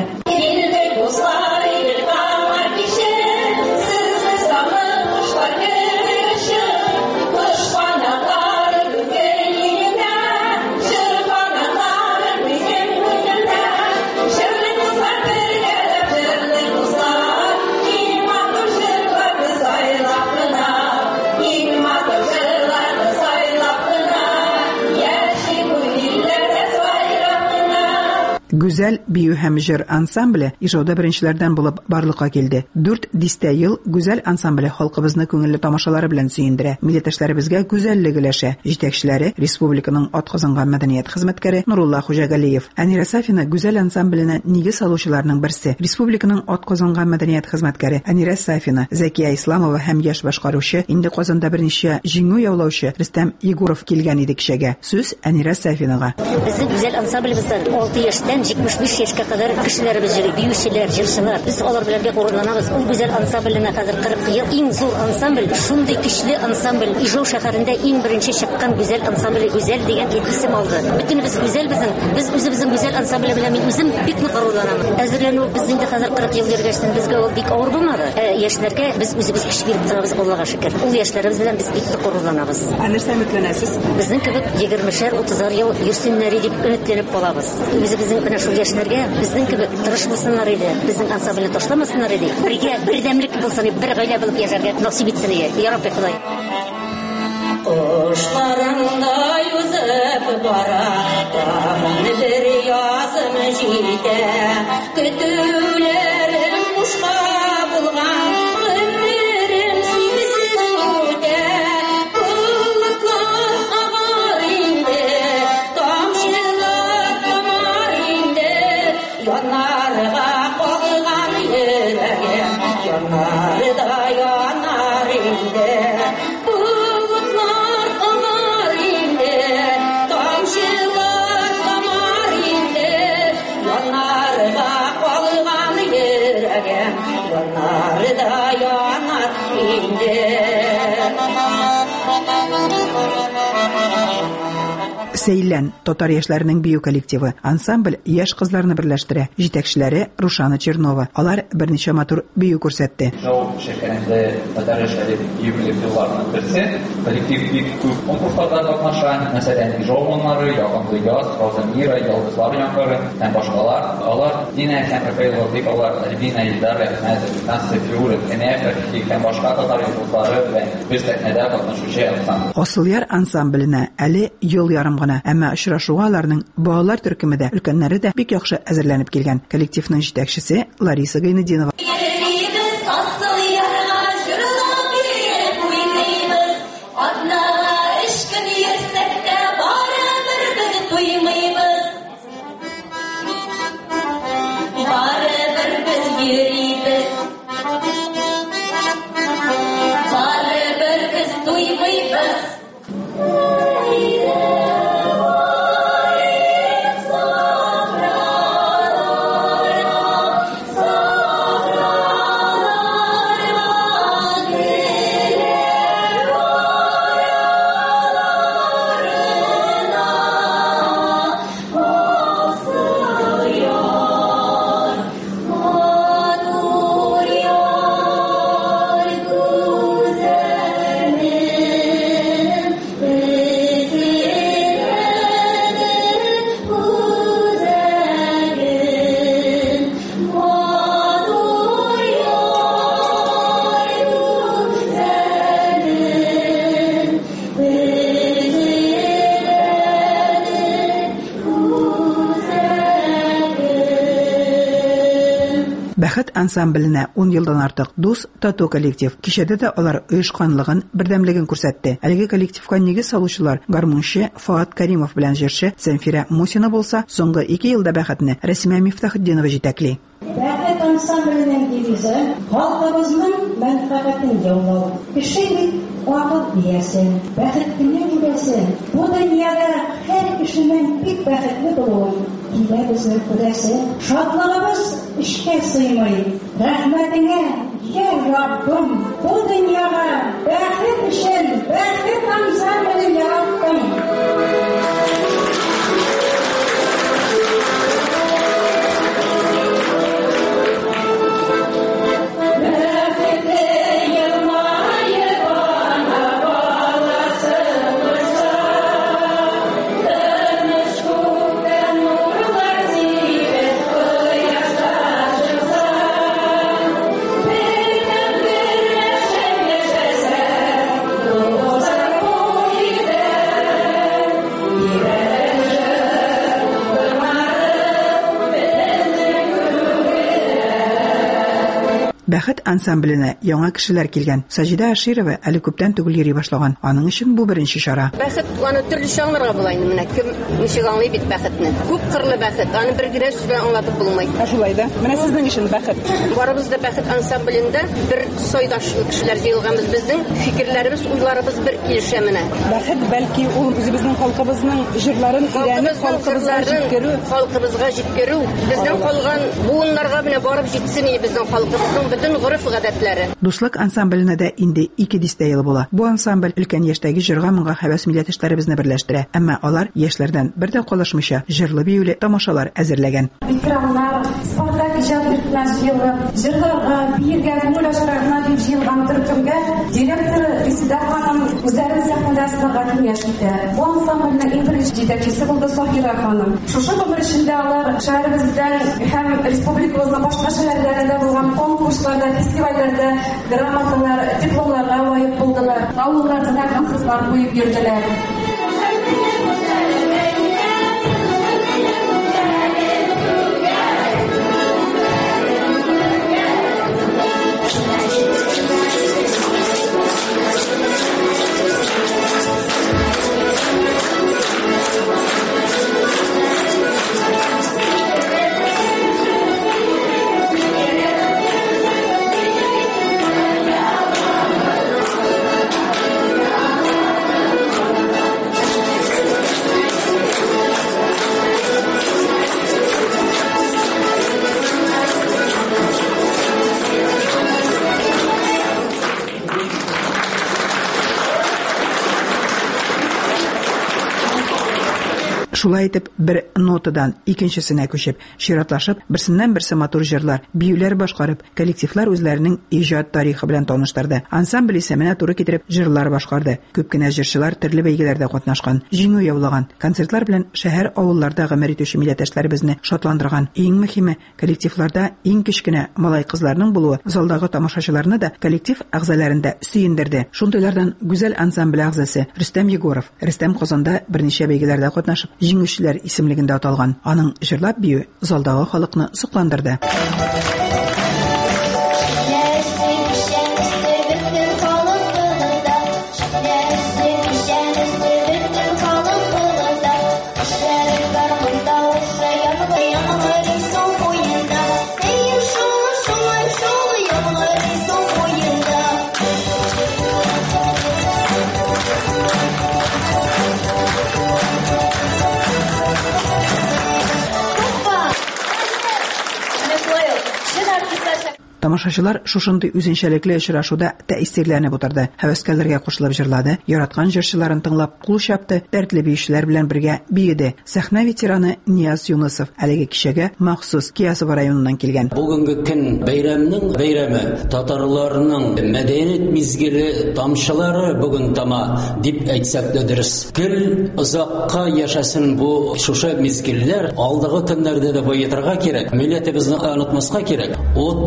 Гүзәл бию һәм җыр ансамбле ижауда беренчеләрдән булып барлыкка килде. 4 дистә ел Гүзәл ансамбле халкыбызны күңелле тамашалары белән сөендерә. Милләттәшләребезгә гүзәллек өләшә. Җитәкчеләре республиканың атказанган мәдәният хезмәткәре Нурулла Хуҗагалиев. Әнирә Сафина Гүзәл ансамбленә нигез салучыларның берсе. Республиканың атказанган мәдәният хезмәткәре Әнирә Сафина, Зәкия Исламова һәм яшь башкаручы, инде Казанда берничә җиңү яулаучы Рөстәм Егоров килгән иде кичәгә. Сүз Әнирә Сафинага. Безнең Гүзәл ансамблебездә 6 яшьтән 75 яшькә кадәр кешеләребез җырлый, биючеләр, җырчылар. Без алар белән бик гурурланабыз. Ул Гүзәл ансамбленә хәзер 40 ел. Иң зур ансамбль, шундый көчле ансамбль. Ижау шәһәрендә иң беренче чыккан Гүзәл ансамбле, Гүзәл дигән исем алды. Бөтенебез гүзәл безнең. Без үзебезнең Гүзәл ансамбле белән мин үзем бик нык горурланам. Әзерләнү без инде хәзер 40 ел йөргәчтән безгә ул бик авыр булмады. Яшьләргә без үзебез көч биреп торабыз, Аллага шөкер. Ул яшьләребез белән без бик нык горурланабыз. Нәрсә өметләнәсез? Безнең кебек 20-шәр 30 ел йөрсеннәр дип өметләнеп калабыз. Үзебезнең менә шул яшьләргә безнең кебек тырыш булсыннар иде. Безнең ансамбльне ташламасыннар иде. Бергә бердәмлек булсын, бер гаилә булып яшәргә насыйп итсен иде. Я Рабби Ходай. Кошларында юзып бара, тагын бер язым җитә. Көтүләрем кушка булган, гомерем синсез үтә. Куллыклар агар инде, тамчылар тамар инде. Янарга калган йөрәгем, янарда янар инде. Сейлән татар яшьләренең бию коллективы. Ансамбль яшь кызларны берләштерә. Җитәкчеләре Рушана Чернова. Алар берничә матур бию күрсәтте. Шәһәрендә татар яшьләре бию коллективларының берсе. Коллектив бик күп конкурсларда катнаша. Мәсәлән, Ижаулары, Якынлы Яз, Розамира, Ялгызлар яңгыры һәм башкалар. Алар Дина һәм Рафаэлова Дикалар, Альбина Илдар Әхмәтов, Насыр Фиуров, Энефер һәм башка татар яшьләре белән без сәхнәдә катнашучы ансамбль. Асылъяр ансамбленә әле ел ярым гына, әмма очрашуга аларның балалар төркеме дә, өлкәннәре дә бик яхшы әзерләнеп килгән. Коллективның җитәкчесе Лариса Гайнетдинова. Бәхет ансамбленә 10 елдан артык дус тату коллектив. Кичәдә дә алар оешканлыгын, бердәмлеген күрсәтте. Әлеге коллективка нигез салучылар гармунчы Фаат Каримов белән җырчы Сәнфирә Мусина булса, соңгы 2 елда Бәхетне Рәсимә Мифтахетдинова җитәкли. Бәхет ансамбленең девизы халкыбызның мәнфәгатен яулау. Кеше бит акыл иясе, бәхетле иясе. Бу дөньяда һәр кешенең бик бәхетле булуы килә безнең күрәсе. Шатлыгыбыз эшкә сыймый. Рәхмәтеңә, я Раббым, бу дөньяга бәхет өчен бәхет ансамблен яраттың. Бәхет ансамбленә яңа кешеләр килгән. Саҗидә Аширова әле күптән түгел йөри башлаган. Аның өчен бу беренче чара. Бәхет аны төрле аңларга була инде менә. Кем ничек аңлый бит бәхетне? Күп кырлы бәхет. Аны бер генә сүз белән аңлатып булмый. Шулай да. Менә сезнең өчен бәхет. Барыбыз да бәхет ансамбленда бер сойдашлы кешеләр җыелганбыз. Безнең фикерләребез, уйларыбыз бер килешә менә. Бәхет бәлки ул үзебезнең халкыбызның җырларын өйрәнеп халкыбызга җиткерү. Безнең калган буыннарга менә барып җитсен безнең халкыбызның бөтен гореф-гадәтләре. Дуслык ансамбленә дә инде 2 дистә ел була. Бу ансамбль өлкән яшьтәге җырга моңга һәвәс милләттәшләребезне берләштерә. Әмма алар яшьләрдән бер дә калышмыйча җырлы биюле тамашалар әзерләгән. Ветераннар, Спартак иҗат җырлы, җырларга, биергә, уйлашырга дип җыелган төркемгә директор Рисида ханым үзләрен сәхнәдә сынарга киңәш итә. Бу ансамбльнең иң беренче җитәкчесе булды Сахира ханым. Шушы гомер эчендә алар шәһәребездән һәм республикабызның башка шәһәрләрендә булган конкурсларда, фестивальләрдә грамоталар, дипломларга лаек булдылар. Авылларда конкурслар куеп йөрделәр. Шулай итеп, бер нотадан икенчесенә күчеп, чиратлашып, берсеннән-берсе матур җырлар, биюләр башкарып, коллективлар үзләренең иҗат тарихы белән таныштырды. Ансамбль исә менә туры китереп җырлар башкарды. Күп кенә җырчылар төрле бәйгеләрдә катнашкан, җиңү яулаган, концертлар белән шәһәр авылларда гомер итүче милләттәшләребезне шатландырган. Иң мөһиме, коллективларда иң кечкенә малай-кызларның булуы залдагы тамашачыларны да коллектив әгъзаларында сөендерде. Шундыйлардан гүзәл ансамбль әгъзасы Рөстәм Егоров, Рөстәм Казанда берничә бәйгеләрдә катнашып, җиңүчеләр исемлегендә аталган. Аның җырлап бию залдагы халыкны сокландырды. Тамашачылар шушындый үзенчәлекле очрашуда тәэсирләрне бутырды. Һәвәскәрләргә кушылып җырлады, яраткан җырчыларын тыңлап, кул чапты, дәртле биючеләр белән бергә биеде. Сәхнә ветераны Нияз Юнысов әлеге кичәгә махсус Киясов районыннан килгән. Бүгенге көн бәйрәмнең бәйрәме, татарларның мәдәният мизгеле тамчылары бүген тама дип әйтсәк тә дөрес. Гел озакка яшәсен бу шушы мизгелләр, алдагы көннәрдә дә баетырга кирәк. Милләтебезне онытмаска кирәк. Удмуртстан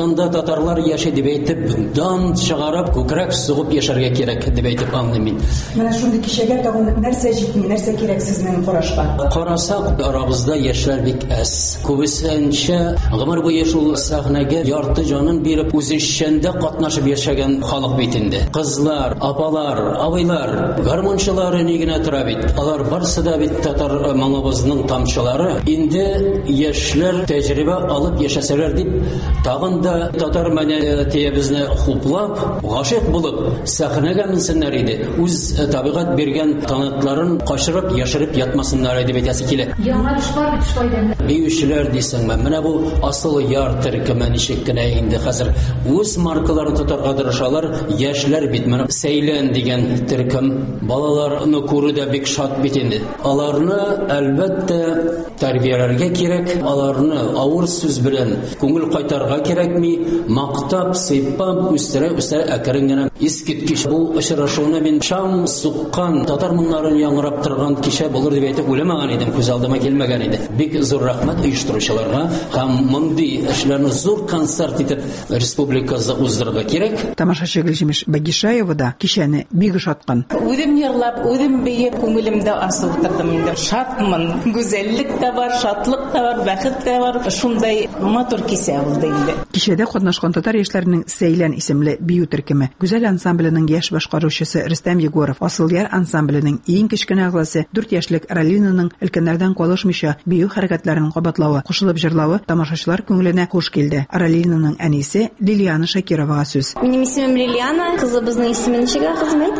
Казанда татарлар яши дип әйтеп, дан чыгарып, күкрәк сугып яшәргә кирәк дип әйтеп аңлыйм. Менә шундый кичәгә тагын нәрсә җитми, нәрсә кирәк сезнең карашка? Карасак, арабызда яшьләр бик әз. Күбесенчә гомер буе шул сәхнәгә ярты җанын биреп, үз эшчәндә катнашып яшәгән халык бит инде. Кызлар, апалар, абыйлар, гармончылары ни генә тора бит. Алар барсы да бит татар моңыбызның тамчылары. Инде яшьләр тәҗрибә алып яшәсәләр дип, тагын да татар мәдәниятебезне хуплап, гашыйк булып, сәхнәгә менсеннәр иде. Үз табигать биргән танытларын кашырып, яшереп ятмасыннар дип әйтәсе килә. Яңа эш бар бит шулай. Биючеләр дисеңме? Менә бу асыл яр төркеме ничек кенә инде хәзер үз маркаларын тотарга тырышалар. Яшьләр бит менә Сәйлән дигән төркем балаларны күрүдә бик шат бит инде. Аларны әлбәттә тәрбияләргә кирәк, аларны авыр сүз белән күңел кайтарга кирәкми, мактап, сыйпап, үстерә әкрен генә искиткеч. Бу очрашуны мин шам суккан татар моңнарын яңгырап торган кичә булыр дип әйтеп уйламаган идем, күз алдыма килмәгән иде. Бик зур рәхмәт оештыручыларга һәм мондый эшләрне зур концерт итеп республикада уздырырга кирәк. Тамашачы Гөлҗимеш Багишаева да кичәне бик шаткан. Үзем йырлап, үзем бейеп, күңелемдә асыл тордым инде. Шатмын, гүзәллек тә бар, шатлык та бар, бәхет тә бар. Шундай матур кисә булды инде. Кичәдә катнашкан татар яшьләренең Сәйлән исемле бию төркеме, Гүзәл ансамбленең яшь башкаручысы Рөстәм Егоров, Асыл яр ансамбленең иң кечкенә әгъзасы 4 яшьлек Ралинаның өлкәннәрдән калышмыйча бию хәрәкәтләрен кабатлавы, кушылып җырлавы тамашачылар күңеленә хуш килде. Ралинаның әнисе Лилияна Шакировага сүз. Минем исемем Лилияна, кызыбызның исеме ничек кызмет?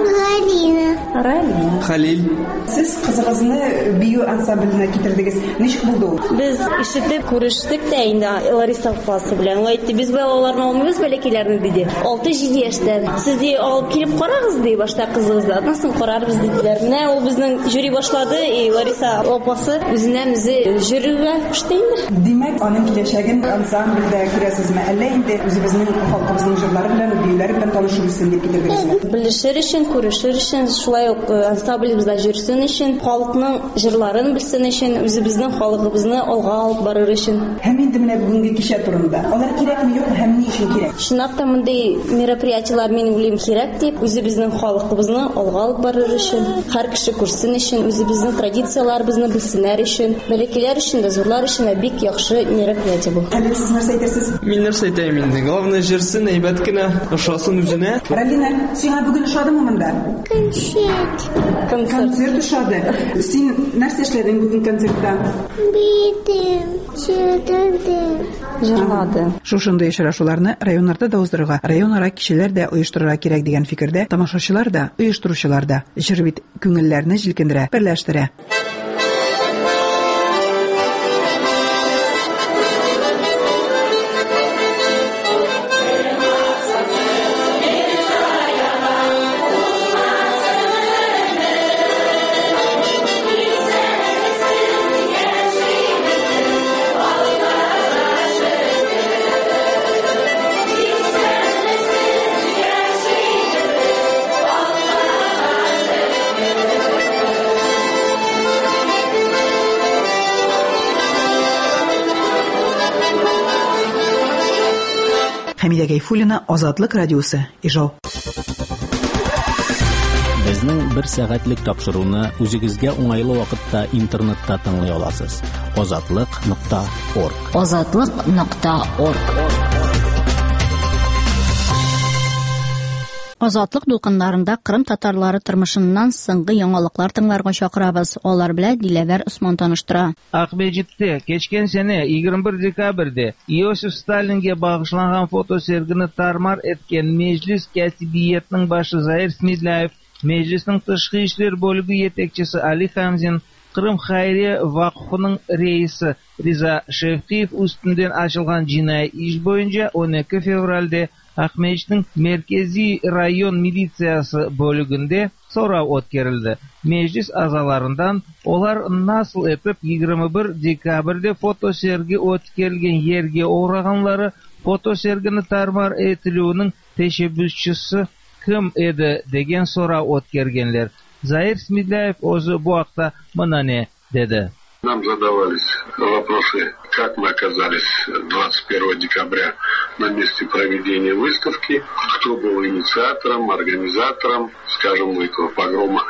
Ралина. Халил. Сез кызыгызны бию ансамбленә китердегез. Ничек булды ул? Без ишетеп күрештек тә инде Лариса Фасы белән. Әйтте, без балаларны алмыйбыз бәләкиләрне диде. 6-7 яшьтән. Сез ди алып килеп карагыз ди башта кызыгызны. Атнасын карарбыз диделәр. Менә ул безнең жюри башлады, Лариса апасы үзеннән үзе жюригә кушты инде. Димәк, аның киләчәген ансамбльдә күрәсезме? Әллә инде үзебезнең халкыбызның җырлары белән, биюләре белән танышыр өчен дип китергәнсезме? Белешер өчен, күрешер өчен, шулай ук ансамблебызда жүрсен өчен, халыкның җырларын белсен өчен, үзебезнең халыгыбызны алга алып барыр өчен. Һәм инде менә бүгенге кичә турында. Алар кирәкме, юкмы, һәм ни өчен кирәк? Шуннан да мондый мероприятиелар минем уйлыйм кирәк дип, үзебезнең халыгыбызны алга алып барыр өчен, һәр кеше күрсен өчен, үзебезнең традицияларыбызны белсеннәр өчен, бәләкиләр өчен дә, зурлар өчен дә бик яхшы мероприятие бу. Әле сез нәрсә әйтәсез? Мин нәрсә әйтәм инде? Главное җырсын, әйбәт кенә ошасын үзенә. Ралина, сиңа бүген ошадымы монда? Концерт ошады. Син нәрсә эшләдең бүген концертта? Бидем, чыдым. Җырлады. Шушындай очрашуларны районнарда да уздырырга, районара кешеләр дә оештырырга кирәк дигән фикердә тамашачылар да, оештыручылар да. Җыр бит күңелләрне җилкендерә, берләштерә. Хәмидә Гайфуллина, Азатлык радиосы, Ижау. Безнең 1 сәгатьлек тапшыруны үзегезгә уңайлы вакытта интернетта тыңлый аласыз. Azatlyk.org. Azatlyk.org. Азатлык дулкыннарында Кырым татарлары тормышыннан соңгы яңалыклар тыңларга чакырабыз. Алар белән Диләвәр Усман таныштыра. Акмәҗиттә кечкән сәне 21 декабрьдә Иосиф Сталингә багышланган фотосергене тармар эткән Мәҗлис катибиятның башы Заир Смедляев, Мәҗлеснең тышкы эшләр бүлеге җитәкчесе Али Хамзин, Кырым Хәйрия вакфының рәисе Риза Шевкиев үстендән ачылган җинаи эш буенча 12 февральдә Акмәҗитнең Мәркәзи район милициясы бүлегендә сорау үткәрелде. Мәҗлис әгъзаларыннан олар насыл итеп 21 декабрьдә фотосерге үткәрелгән ергә ураганлары, фотосергене тармар этилүнең тәшәббүсчесе кем иде дигән сорау үткәргәнләр. Заир Смедляев o'zi bu haqda mana ne dedi. Нам задавались вопросы как мы оказались 21 декабря на месте проведения выставки, кто был инициатором, организатором, скажем, этого погрома,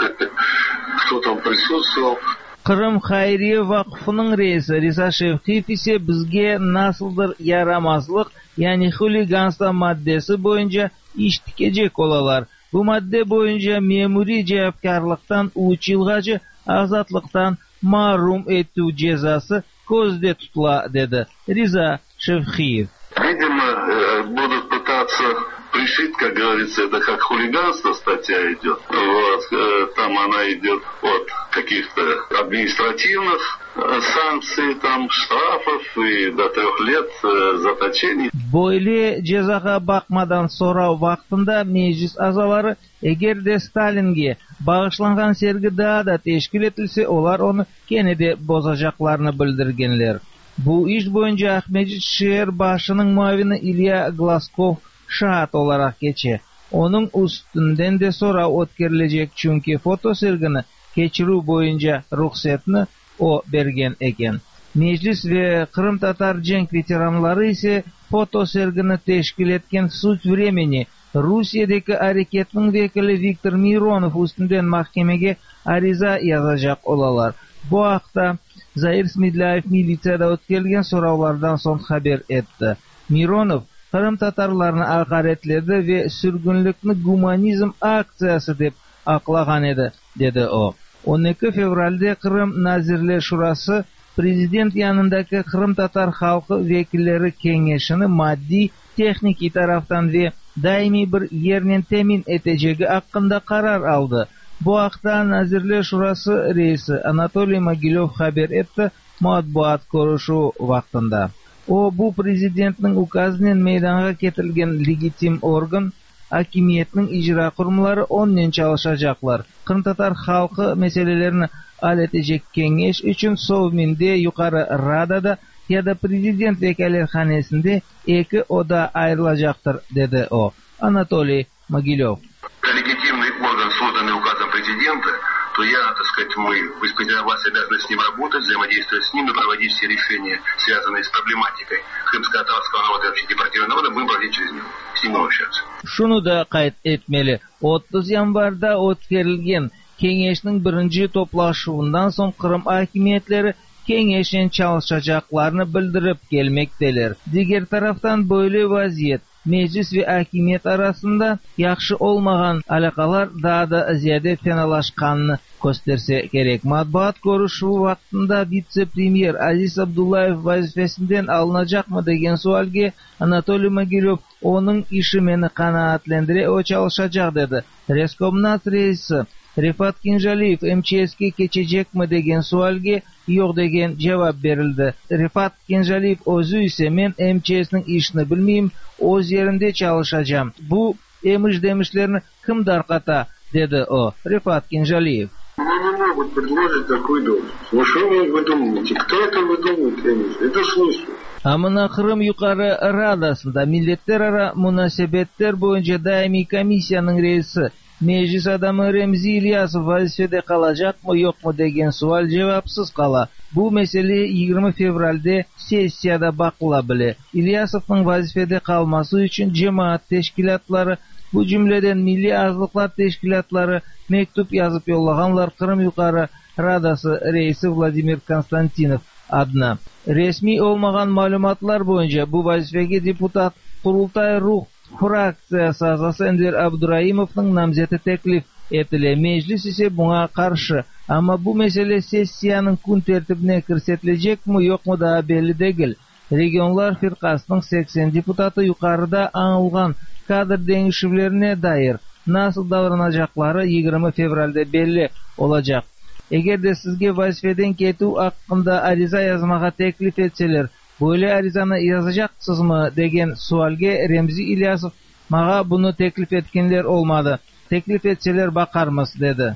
кто там присутствовал. Qırım Xayriye Vakfı'nın reisi Risa Şevkiyev ise bizge nasıldır yaramazlık, yani huliganstva maddesi boyunca iş dikecek olalar. Bu madde boyunca memuri cevapkarlıktan 3 yılgacha azatlıktan mahrum ettiği cezası ko'zda tutula, dedi Risa Şevkiyev. Видимо, будут пытаться пришить, как говорится, это как хулиганство статья идет. Вот, там она идет от каких-то административных санкций, там, штрафов и до 3 лет заточений. Böyle cezaga bakmadan sonra vaktinde meclis azaları eğer de Stalinge bağışlangan sergi daha da teşkil etilse olar onu gene de bozacaklarını bildirgenler. Bu iş boyunca Ahmedçi şehir başının muavini İlya Glaskov şahat olarak geçe. Onun üstünden de sonra ötkerilecek çünkü foto sergini geçiru boyunca ruhsatını o bergen eken. Meclis ve Kırım Tatar cenk veteranları ise foto sergini teşkil etken suç времени Rusya'daki hareketinin vekili Viktor Mironov üstünden mahkemege ariza yazacak olalar. Bu haqda Zair Smidlayev militsiyada ötkelgen soravlardan son haber etti. Mironov Kırım Tatarlarını hakaretledi ve sürgünlükni humanizm aksiyası deb aklagan edi, dedi o. 12 fevralda Kırım Nazirler Şurası prezident yanındaki Kırım Tatar halkı vekilleri kengeşini maddi, texniki taraftan ve daimi bir yerinin temin eteceği hakkında karar aldı. Bu haqda Nazirler Şurası reisi Anatoly Mogilov haber etti matbuat ko'rishuv vaqtida. O bu prezidentning ukazinin meydana getirilgan legitim organ hakimiyetning icra kurumları onun çalışacaklar. Kırım Tatar halkı meselelerini hal edecek kengeş için Sovmin'de yukarı radada ya da prezident vekaletxonesinde iki oda ayrılacaktır, dedi o. Anatoly Mogilov. Легитимный орган, созданный указом президента, то я, так сказать, мы исполняем власть обязаны с ним работать, взаимодействовать с ним и проводить все решения, связанные с проблематикой крымско-татарского народа и вообще депортированного народа, будем проводить через него. С ним общаться. Şunu da kayıt etmeli. 30 yanvarda ötkerilgen kengeşnin birinci toplaşuundan son Kırım hakimiyetleri kengeşin çalışacaklarını bildirip gelmekteler. Diğer taraftan böyle vaziyet meclis ve hakimiyet arasında yaxşı olmagan alakalar daha da ziyade fenalaşkanını gösterse gerek. Matbuat görüşü vaktinde vice-premier Aziz Abdullayev vazifesinden alınacak mı degen sualge Anatoly Mogilov onun işi meni kanaatlandire o çalışacak, dedi. Reskomnat reisi Rifat Kinjaliyev MCS'ga geçecek mi degen sualge yok degen cevap verildi. Rifat Kinjaliyev özü ise men MCS'nin işini bilmeyim, o'z yerinde çalışacağım. Bu emish demişlerini kim darqata, dedi o. Rifat Kinjaliyev. Мне не могут предложить такую должность. Ну что вы думаете? Кто это выдумывает, я не знаю. Это смысл. Amına Kırım Yukarı Radası'nda Milletler Ara Münasebetler boyunca daimi komisyanın reisi meclis adamı Remzi İlyasov vazifede kalacak mı yok mu degen sual cevapsız kala. Bu mesele 20 fevralda sessiyada bakılabili. İlyasov'un vazifede kalması için cemaat teşkilatları, bu cümleden Milli Azlıklar Teşkilatları mektup yazıp yollaganlar Kırım Yukarı Radası reisi Vladimir Konstantinov adına. Resmi olmagan malumatlar boyunca bu vazifege deputat Kurultay Ruh fraksiyası azası Ender Abdurahimov'un namzeti teklif etile. Meclis ise buna karşı. Ama bu mesele sessiyanın kun tertibine kirsetilecek mi yok mu daha belli değil. Regionlar firkasının 80 deputatı yukarıda anılgan kadr değişimlerine dair nasıl davranacakları 20 fevralda belli olacak. Eğer de sizge vazifeden ketu hakkında ariza yazmağa teklif etseler, böyle arizanı yazacaksınız mı degen sualge Remzi İlyasov, mağa bunu teklif etkenler olmadı. Teklif etseler bakarmız, dedi.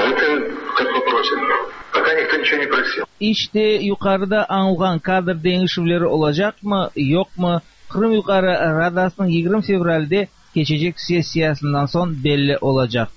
İşte yukarıda anılgan kadr değişimleri olacak mı yok mu? Kırım Yukarı Radası'nın 20 fevralde geçecek sessiyasından son belli olacaktır.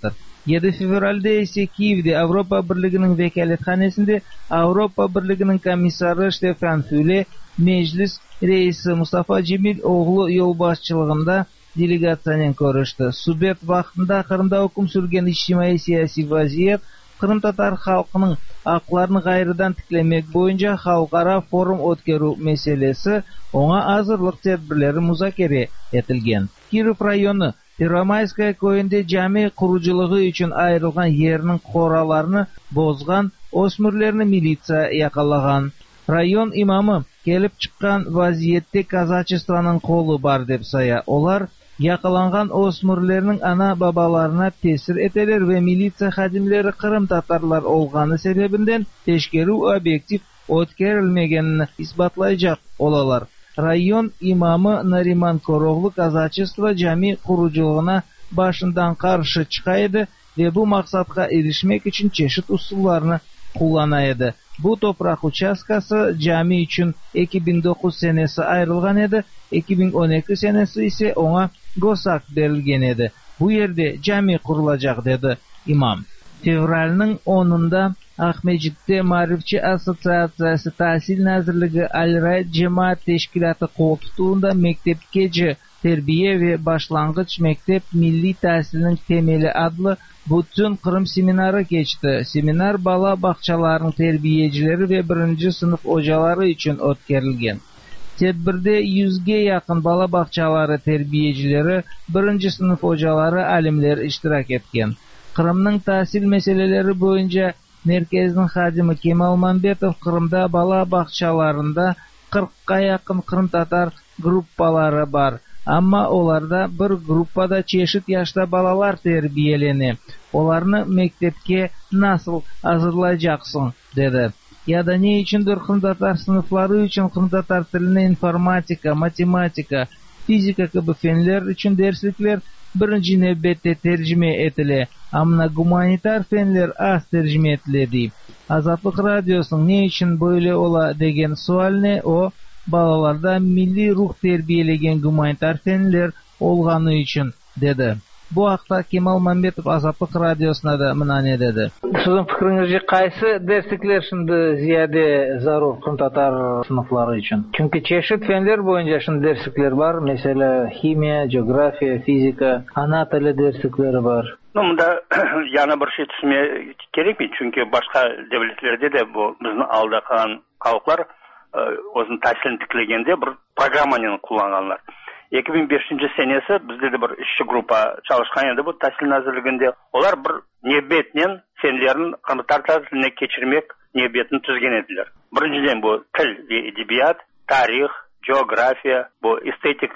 7 февральда ise Киевде Avropa Birligining vekalatxonasida Avropa Birligining komissari Stefan Füle, meclis reisi Mustafa Cemil oğlu yolbaşçılığında delegatsiyaning ko'rishdi. Sudet vaqtida Qrimda hukm surgan ijtimoiy siyosiy vaziyat, Qrim tatar xalqining haqlarini g'ayridan tiklamak bo'yicha xalqaro forum o'tkaruv masalasi ona hozirlik tadbirlari muzokara etilgan. Kirov rayoni Первомайская ko'yida jami quruvchiligi uchun ayrilgan yerning qoralarini bozgan o'smirlarni militsiya yaqinlagan. Rayon imomi kelib chiqqan vaziyatda kazachistvanning qo'li bor deb saya. Ular yaqinlangan o'smirlarning ana babalarına ta'sir etilar va militsiya xodimlari Qrim tatarlar olgani sababidan teshkari obyektiv o'tkarilmaganini isbotlayajak olalar. Rayon imomi Nariman Koroglu kazachistva jami quruvchiligina başından qarshi chiqaydi ve bu maqsadga erishmek uchun çeşit usullarni kullanaydı. Bu toprak uchastkasi jami uchun 2009 senesi ayrılgan edi, 2012 senesi ise ona gosak berilgan edi. Bu yerde jami qurulacak dedi imam. Fevralning 10'unda Ahmedjidde Marifchi Assotsiatsiyasi Tahsil Nazirligi Al-Rayd Jamoat Tashkiloti qo'l tutuvida maktabgacha terbiya va boshlang'ich maktab milliy tahsilning temeli adli butun Qrim seminari kechdi. Seminar bola bog'chalarining tarbiyachilari va 1-sinf o'jalari uchun o'tkazilgan. Tadbirda 100 ga yaqin bola bog'chalari tarbiyachilari, 1-sinf o'jalari, olimlar ishtirok etgan. Qrimning tahsil masalalari bo'yicha merkezning xodimi Kemal Mambetov Qrimda bola bog'chalarida 40 ga yaqin Qrim tatar gruppalari bor. Ammo ularda bir gruppada çeşit yoshda bolalar tarbiyalani. Ularni maktabga nasıl hazırlayacaksın dedi. Ya da ne içindir Qrim tatar sınıfları için Qrim tatar tilini informatika, matematika, fizika gibi fenler için derslikler birinci navbatda tercüme etili. Ammo gumanitar fenler az tercüme etiladi. Azatlık Radyosu'nun ne için böyle ola degen sualni o balalarda milli ruh terbiyelegen gumanitar fenler olgаны için dedi. Bu haqda Kemal Mambetov Azatlık Radyosu'na da mınane dedi. Sizin fikrinizce qaysi derslikler şimdi ziyade zarur Qrim tatar sınıfları için? Çünkü çeşit fenler boyunca şimdi derslikler var. Mesela himiya, coğrafya, fizika, ana tili derslikleri var. Bunda yana bir şey түсінме керек mi? Çünkü başka devletlerde de bu bizning alda qalan xalqlar o'zini tahsilini tiklegende bir programmani kullanganlar. 2005 senesi bizde de bir işçi grupa çalışkan edi bu tahsil nazirliginde. Olar bir niyetinden fenlerin Qrim tatar tiline geçirmek niyetini tüzgen ediler. Birinciden bu til ve edebiyat, tarih, coğrafya, bu estetik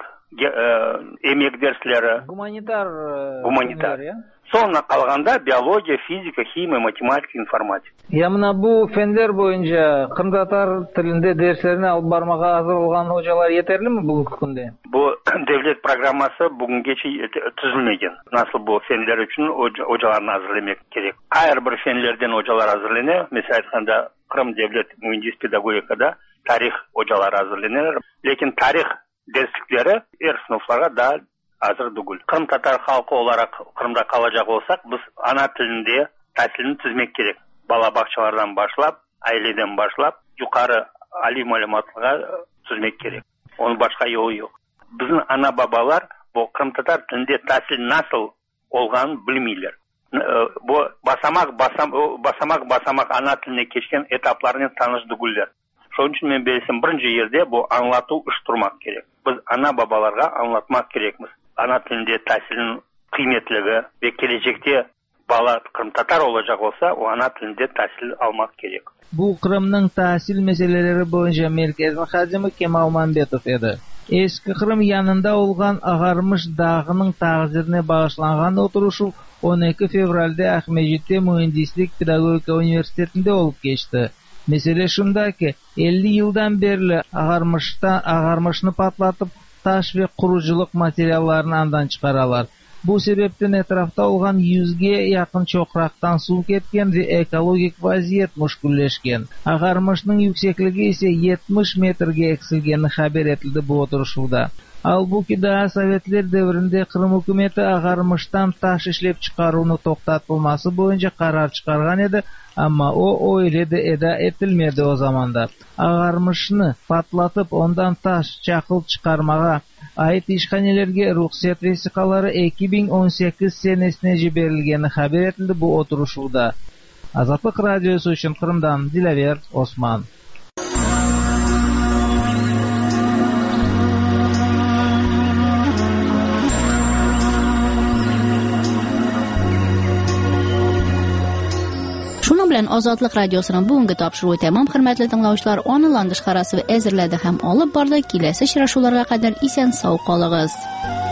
emek dersleri, gumanitar. Sonra kalganda biyoloji, fizika, himiya, matematika, informatika. Yamına bu fenler boyunca Qrim tatar tilinde derslerini alıp barmağa hazır olan hocalar yeterli mi bugünkü günde? Bu devlet programması bugünkü tüzülmegen. Nasıl bu fenler için hocalarını hazırlamak gerek. Her bir fenlerden hocalar hazırlanıyor. Mesela aytganda Qrim devlet mühendis pedagogikada tarih hocalar hazırlanıyor. Lekin tarih derslikleri er sınıflara da hazır değil. Qrim tatar halkı olarak Qrimda kalacak olsak biz ana tilinde tahsilini tüzmek gerek. Bala bakçalardan başlap, aileden başlap, yukarı ali malumatlığa tüzmek gerek. Onun başka yolu yok. Bizim ana babalar bu Qrim tatar tilinde tahsil nasıl olganını bilmiyorlar. Bu basamak ana tiline geçken etaplarını tanıştıgılar. Şunun için ben bilsem birinci yerde bu anlatı uçturmak gerek. Biz ana babalarga anlatmak gerekmiz. Ana tilinde tahsilin kıymetligi ve gelecekte bala Qrim tatar olacak olsa o ana tilinde tahsil almak gerek. Bu Qrimning tahsil meseleleri boyunca merkezning xodimi Kemal Mambetov edi. Eski Qrim yanında olgan Ağarmış dağının taqdirine bağışlangan oturuşu 12 fevralda Ahmedjidde Mühendislik Pedagogika Üniversitetinde olup geçti. Mesele şunda ki 50 yıldan beri Ağarmışını patlatıp taş ve kuruculuk materyallarını andan çıkaralar. Bu sebepten etrafta olgan 100 ga yaqin çoqraqdan suv ketgan ve ekologik vaziyet mushkulleşken. Ağarmışning yüksekligi ise 70 metrga eksilgani xabar etildi bu oturuşuvda. Албукида Советлер дәврендә Кырым хөкүмәте агармыштан таш эшләп чыгаруны токтатылмасы буенча карар чыгарган иде, әмма о иреде эда этилмәде о заманда. Агармышны патлатып, ондан таш чакыл чыгармага айт ишханеләргә рөхсәт весикалары 2018 сенесенә җибәрелгәне хәбәр ителде бу отырышуда. Азатлык радиосы өчен Кырымдан Дилавер Осман. Шуның белән Азатлык радиосының бүгенге тапшыруы тәмам, хөрмәтле тыңлаучылар. Аның ландыш карасы әзерләде һәм алып барды. Киләсе очрашуларга кадәр исән-сау калыгыз.